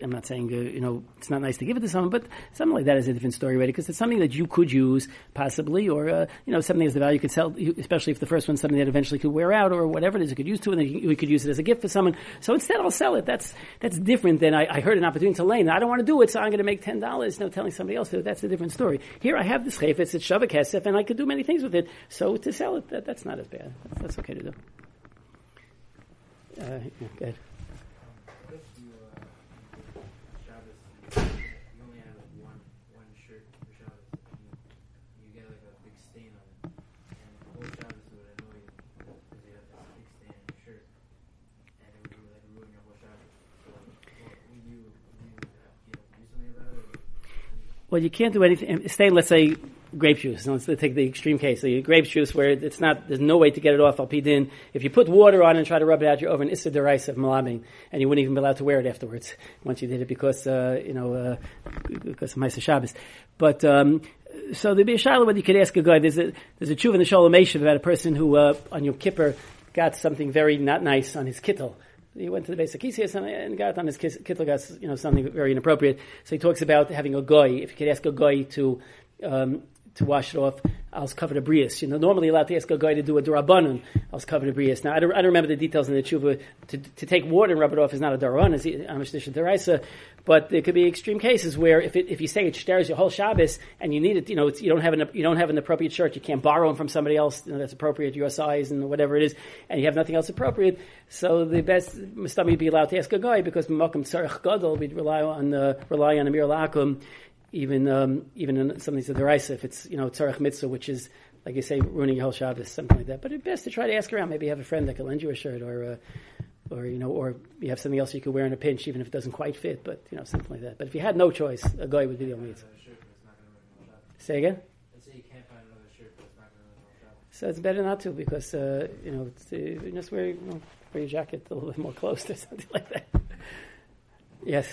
I'm not saying, uh, you know, it's not nice to give it to someone, but something like that is a different story already, because it's something that you could use, possibly, or, uh, you know, something as the value you could sell, especially if the first one's something that eventually could wear out, or whatever it is you could use to, and then you, you could use it as a gift for someone. So instead, I'll sell it. That's that's different than I, I heard an opportunity to lane. I don't want to do it, so I'm going to make ten dollars, you know, telling somebody else. That's a different story. Here, I have this chayfetz, it's Shavak Kesef, and I could do many things with it, so to sell it, that, that's not as bad. That's, that's okay to do. Uh, yeah, go ahead. What if you, uh, Shabbos, you only have like one, one shirt for Shabbos, and you, you get like a big stain on it, and the whole Shabbos would annoy you, because you have this big stain on your shirt, and it would like ruin your whole Shabbos. So, what would you, would you, uh, you know, do something about it? Or? Well, you can't do anything. Stain, let's say, grape juice. So let's take the extreme case. So you grape juice where it's not, there's no way to get it off al pi din. If you put water on it and try to rub it out, you're over an issa deraisa of malabing, and you wouldn't even be allowed to wear it afterwards once you did it because, uh, you know, uh, because of Ma'aseh Shabbos. But, um, so there'd be a shaila whether you could ask a guy. There's a, there's a tshuva in the Sholem Eshev about a person who, uh, on Yom Kippur got something very not nice on his kittel. He went to the basic Kisei and got on his kittel, got, you know, something very inappropriate. So he talks about having a goy. If you could ask a goy to, um, to wash it off, I was covered a brias. You know, normally you're allowed to ask a guy to do a durabanan. I was covered a brias. Now, I don't, I don't remember the details in the tshuva. To, to take water and rub it off is not a daraban, it's amish deraisa. But there could be extreme cases where if it, if you say it stares your whole Shabbos and you need it, you know, it's, you don't have an you don't have an appropriate shirt, you can't borrow them from somebody else, you know, that's appropriate to your size and whatever it is, and you have nothing else appropriate. So the best mustami would be allowed to ask a guy because makom tzarech gadol, we'd rely on uh, rely on amir lakum. Even um, even in something to the deraisa, if it's, you know, tzarech mitzvah, which is, like you say, ruining your whole Shabbos, something like that. But it's best to try to ask around. Maybe you have a friend that can lend you a shirt, or uh, or you know, or you have something else you could wear in a pinch, even if it doesn't quite fit. But you know, something like that. But if you had no choice, a guy would be the only answer. Say again. Let's say you can't find another shirt, but it's not going to ruin your Shabbos. So it's better not to, because uh, you know, it's, uh, you just wear, you know, wear your jacket a little bit more close or something like that. Yes.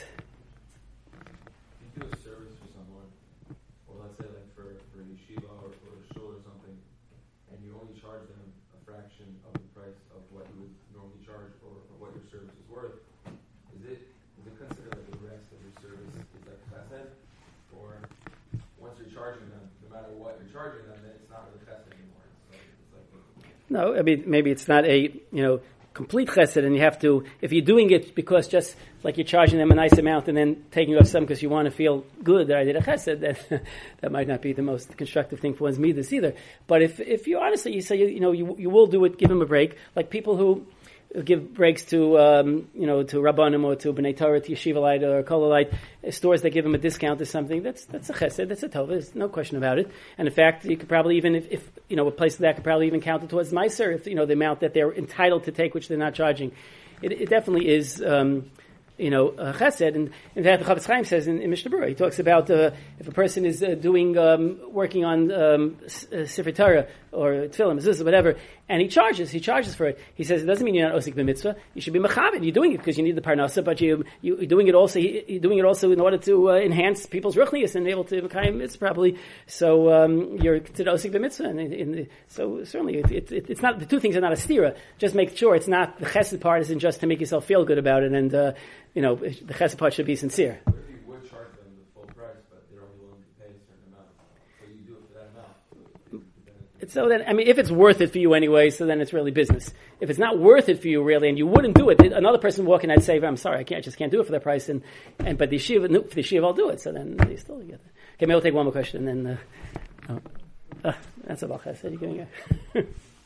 You do a service for someone, or let's say like for, for a yeshiva or for a shul or something, and you only charge them a fraction of the price of what you would normally charge or, or what your service is worth. Is it is it considered that the rest of your service is like chesed, or once you're charging them, no matter what you're charging them, then it's not really chesed anymore? It's like, it's like no, I mean, maybe it's not a, you know, complete chesed, and you have to, if you're doing it because just like you're charging them a nice amount and then taking off some because you want to feel good that I did a chesed, then that might not be the most constructive thing for one's midas either. But if if you honestly, you say, you, you know, you you will do it, give them a break, like people who give breaks to, um, you know, to Rabbanim or to B'nai Torah, to Yeshivalite or Kolalite, stores that give them a discount or something. That's that's a chesed, that's a tova, there's no question about it. And in fact, you could probably even, if, if you know, a place like that could probably even count it towards meiser, if, you know, the amount that they're entitled to take, which they're not charging. It, it definitely is, um, you know, uh, chesed. And in fact, the Chavetz Chaim says in, in Mishnah Berurah, he talks about uh, if a person is uh, doing, um, working on um, uh, Sefer Torah or Tefillah, mezuzah, whatever, and he charges, he charges for it. He says it doesn't mean you're not osik b'mitzvah. You should be mechavid. You're doing it because you need the parnasa, but you, you, you're doing it also. You're doing it also in order to uh, enhance people's ruchnius and be able to mekayim mitzvah properly. So um, you're considered osik b'mitzvah. And in, in the, so certainly, it, it, it, it's not, the two things are not a stira. Just make sure it's not, the chesed part isn't just to make yourself feel good about it, and uh, you know, the chesed part should be sincere. What if you would charge them the full price, but they're only willing to pay a certain amount? So you do it for that amount. So It's so that, I mean, if it's worth it for you anyway, so then it's really business. If it's not worth it for you really, and you wouldn't do it, another person walking, I'd say, I'm sorry, I can't, I just can't do it for that price, and, and but the yeshiva, no, for the yeshiva, I'll do it. So then you still get it. Okay, maybe we'll take one more question, and then, uh, oh, uh, that's about I said you're going to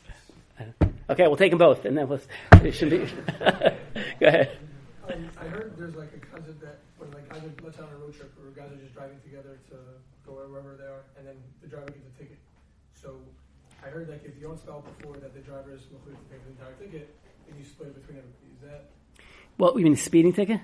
okay, we'll take them both, and then we'll, it should be, go ahead. Um, I heard there's like a concept that when like guys are, let's say on a road trip, or guys are just driving together to go wherever they are, and then the driver gets a ticket. So I heard like if you don't spell before that the driver is supposed to pay for the entire ticket, and you split it between them. Is that? Well, you mean a speeding ticket?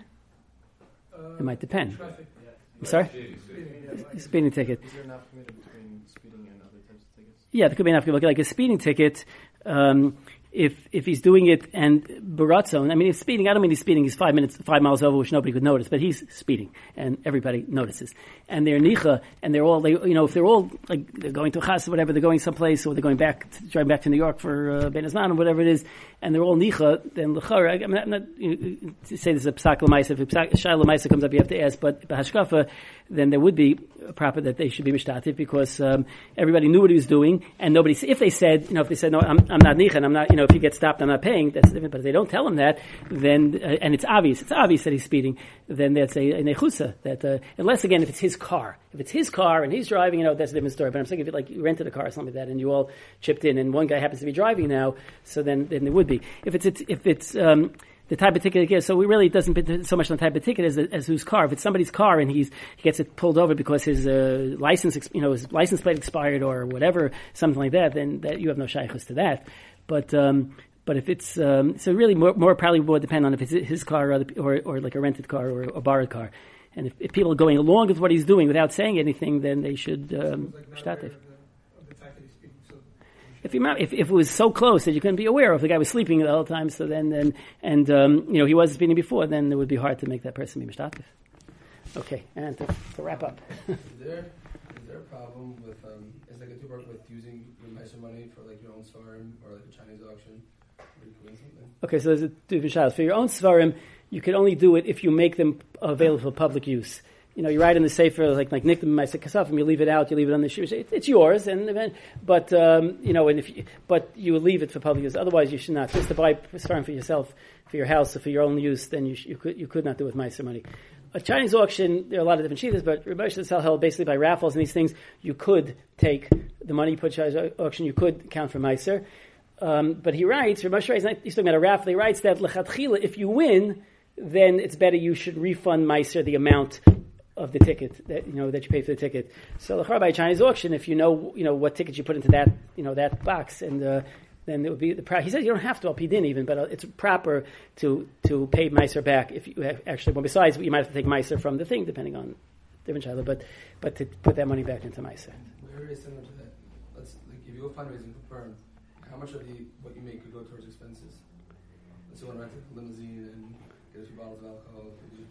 Uh, It might depend. Traffic. Yeah. I'm sorry? Speeding, yeah, like- Speeding ticket. Is there an committed between speeding and other types of tickets? Yeah, there could be enough. Like a speeding ticket, um, if if he's doing it and baratzon, I mean, if speeding, I don't mean he's speeding, he's five minutes, five miles over, which nobody could notice, but he's speeding, and everybody notices. And they're nicha, and they're all, they, you know, if they're all, like, they're going to Chas or whatever, they're going someplace, or they're going back, to, driving back to New York for uh, Ben Azman or whatever it is, and they're all nicha, then l'chara, I'm not, I'm not you know, to say there's a psak l'maisa, if a psak shai l'maisa comes up, you have to ask, but b'hashkafa, then there would be proper that they should be mishtatif, because um, everybody knew what he was doing, and nobody, if they said, you know, if they said, no, I'm, I'm not nicha, and I'm not, you know, if you get stopped, I'm not paying, that's different, but if they don't tell him that, then, uh, and it's obvious, it's obvious that he's speeding, then that's a, a nechusa, that, uh, unless again, if it's his car, if it's his car and he's driving, you know, that's a different story, but I'm saying if you, like, you rented a car or something like that, and you all chipped in, and one guy happens to be driving now, so then, then there would be. If it's, it's if it's, um, the type of ticket it gives, so we really doesn't fit so much on the type of ticket as, as whose car. If it's somebody's car and he's, he gets it pulled over because his, uh, license, you know, his license plate expired or whatever, something like that, then that you have no shaykhus to that. But, um, but if it's, um, so really more, more probably would depend on if it's his car or, other, or, or like a rented car or a borrowed car. And if, if people are going along with what he's doing without saying anything, then they should, um, shtatif. If, you, if if it was so close that you couldn't be aware of, the guy was sleeping the whole time, so then, then and um, you know he was speeding before, then it would be hard to make that person be mishtatif. Okay, and to, to wrap up. is there is there a problem with um, is like a two work with using your nicer money for like your own svarim or like a Chinese auction, or you can win something? Okay, so there's a two different shadows. For your own svarim, you can only do it if you make them available for public use. You know, you write in the sefer like like nikdim ma'aseh kasafim, you leave it out, you leave it on the shoes. It, it's yours, and but um, you know, and if you, but you would leave it for public use. Otherwise, you should not. Just to buy svarim for yourself, for your house, or for your own use, then you sh- you could you could not do it with ma'aser money. A Chinese auction, there are a lot of different shitas, but Rabbi Shlomo held basically by raffles and these things, you could take the money you put in Chinese auction, you could count for ma'aser. Um, but he writes, Rabbi Shlomo, he's, not, he's talking about a raffle. He writes that lechatchila, if you win, then it's better you should refund ma'aser the amount of the ticket that you know that you pay for the ticket. So by a Chinese auction, if you know you know what ticket you put into that you know that box, and uh, then it would be the pro- he says you don't have to al pidin even, but uh, it's proper to to pay meiser back if you actually. Well, besides, you might have to take meiser from the thing, depending on different child, but but to put that money back into meiser. Very similar to that. Let's like if you go fundraising for firm, how much of the what you make could go towards expenses? Let's say you want to rent a limousine and get a few bottles of alcohol.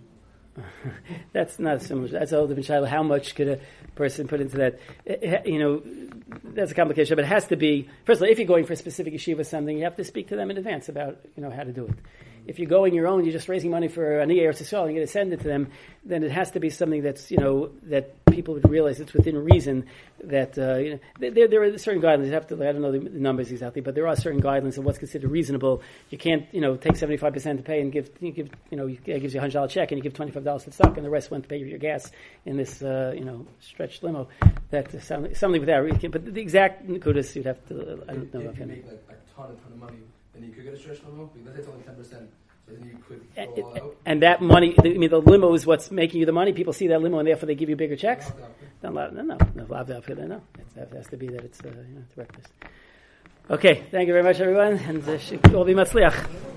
That's not similar. That's a whole different child. How much could a person put into that? It, you know, that's a complication. But it has to be. First of all, if you're going for a specific yeshiva or something, you have to speak to them in advance about you know how to do it. If you're going your own, you're just raising money for an Eretz Yisrael and you're going to send it to them, then it has to be something that's you know that people would realize it's within reason. That uh, you know there there are certain guidelines. You have to. I don't know the numbers exactly, but there are certain guidelines of what's considered reasonable. You can't you know take seventy-five percent to pay and give you give you know it gives you a hundred dollar check and you give twenty-five dollars to stock and the rest went to pay your gas in this uh, you know stretched limo. That uh, something, something with that. But the exact kudos you'd have to. I don't know. If if you make like a ton, a ton of money, then you could get a stretch limo. Let's say it's only ten percent. So then you could go and, all out. And that money, I mean, the limo is what's making you the money. People see that limo, and therefore they give you bigger checks. No, no, no, no, no, no. It has to be that it's, uh, you know, it's breakfast. Okay, thank you very much, everyone, and uh, all be matzliach.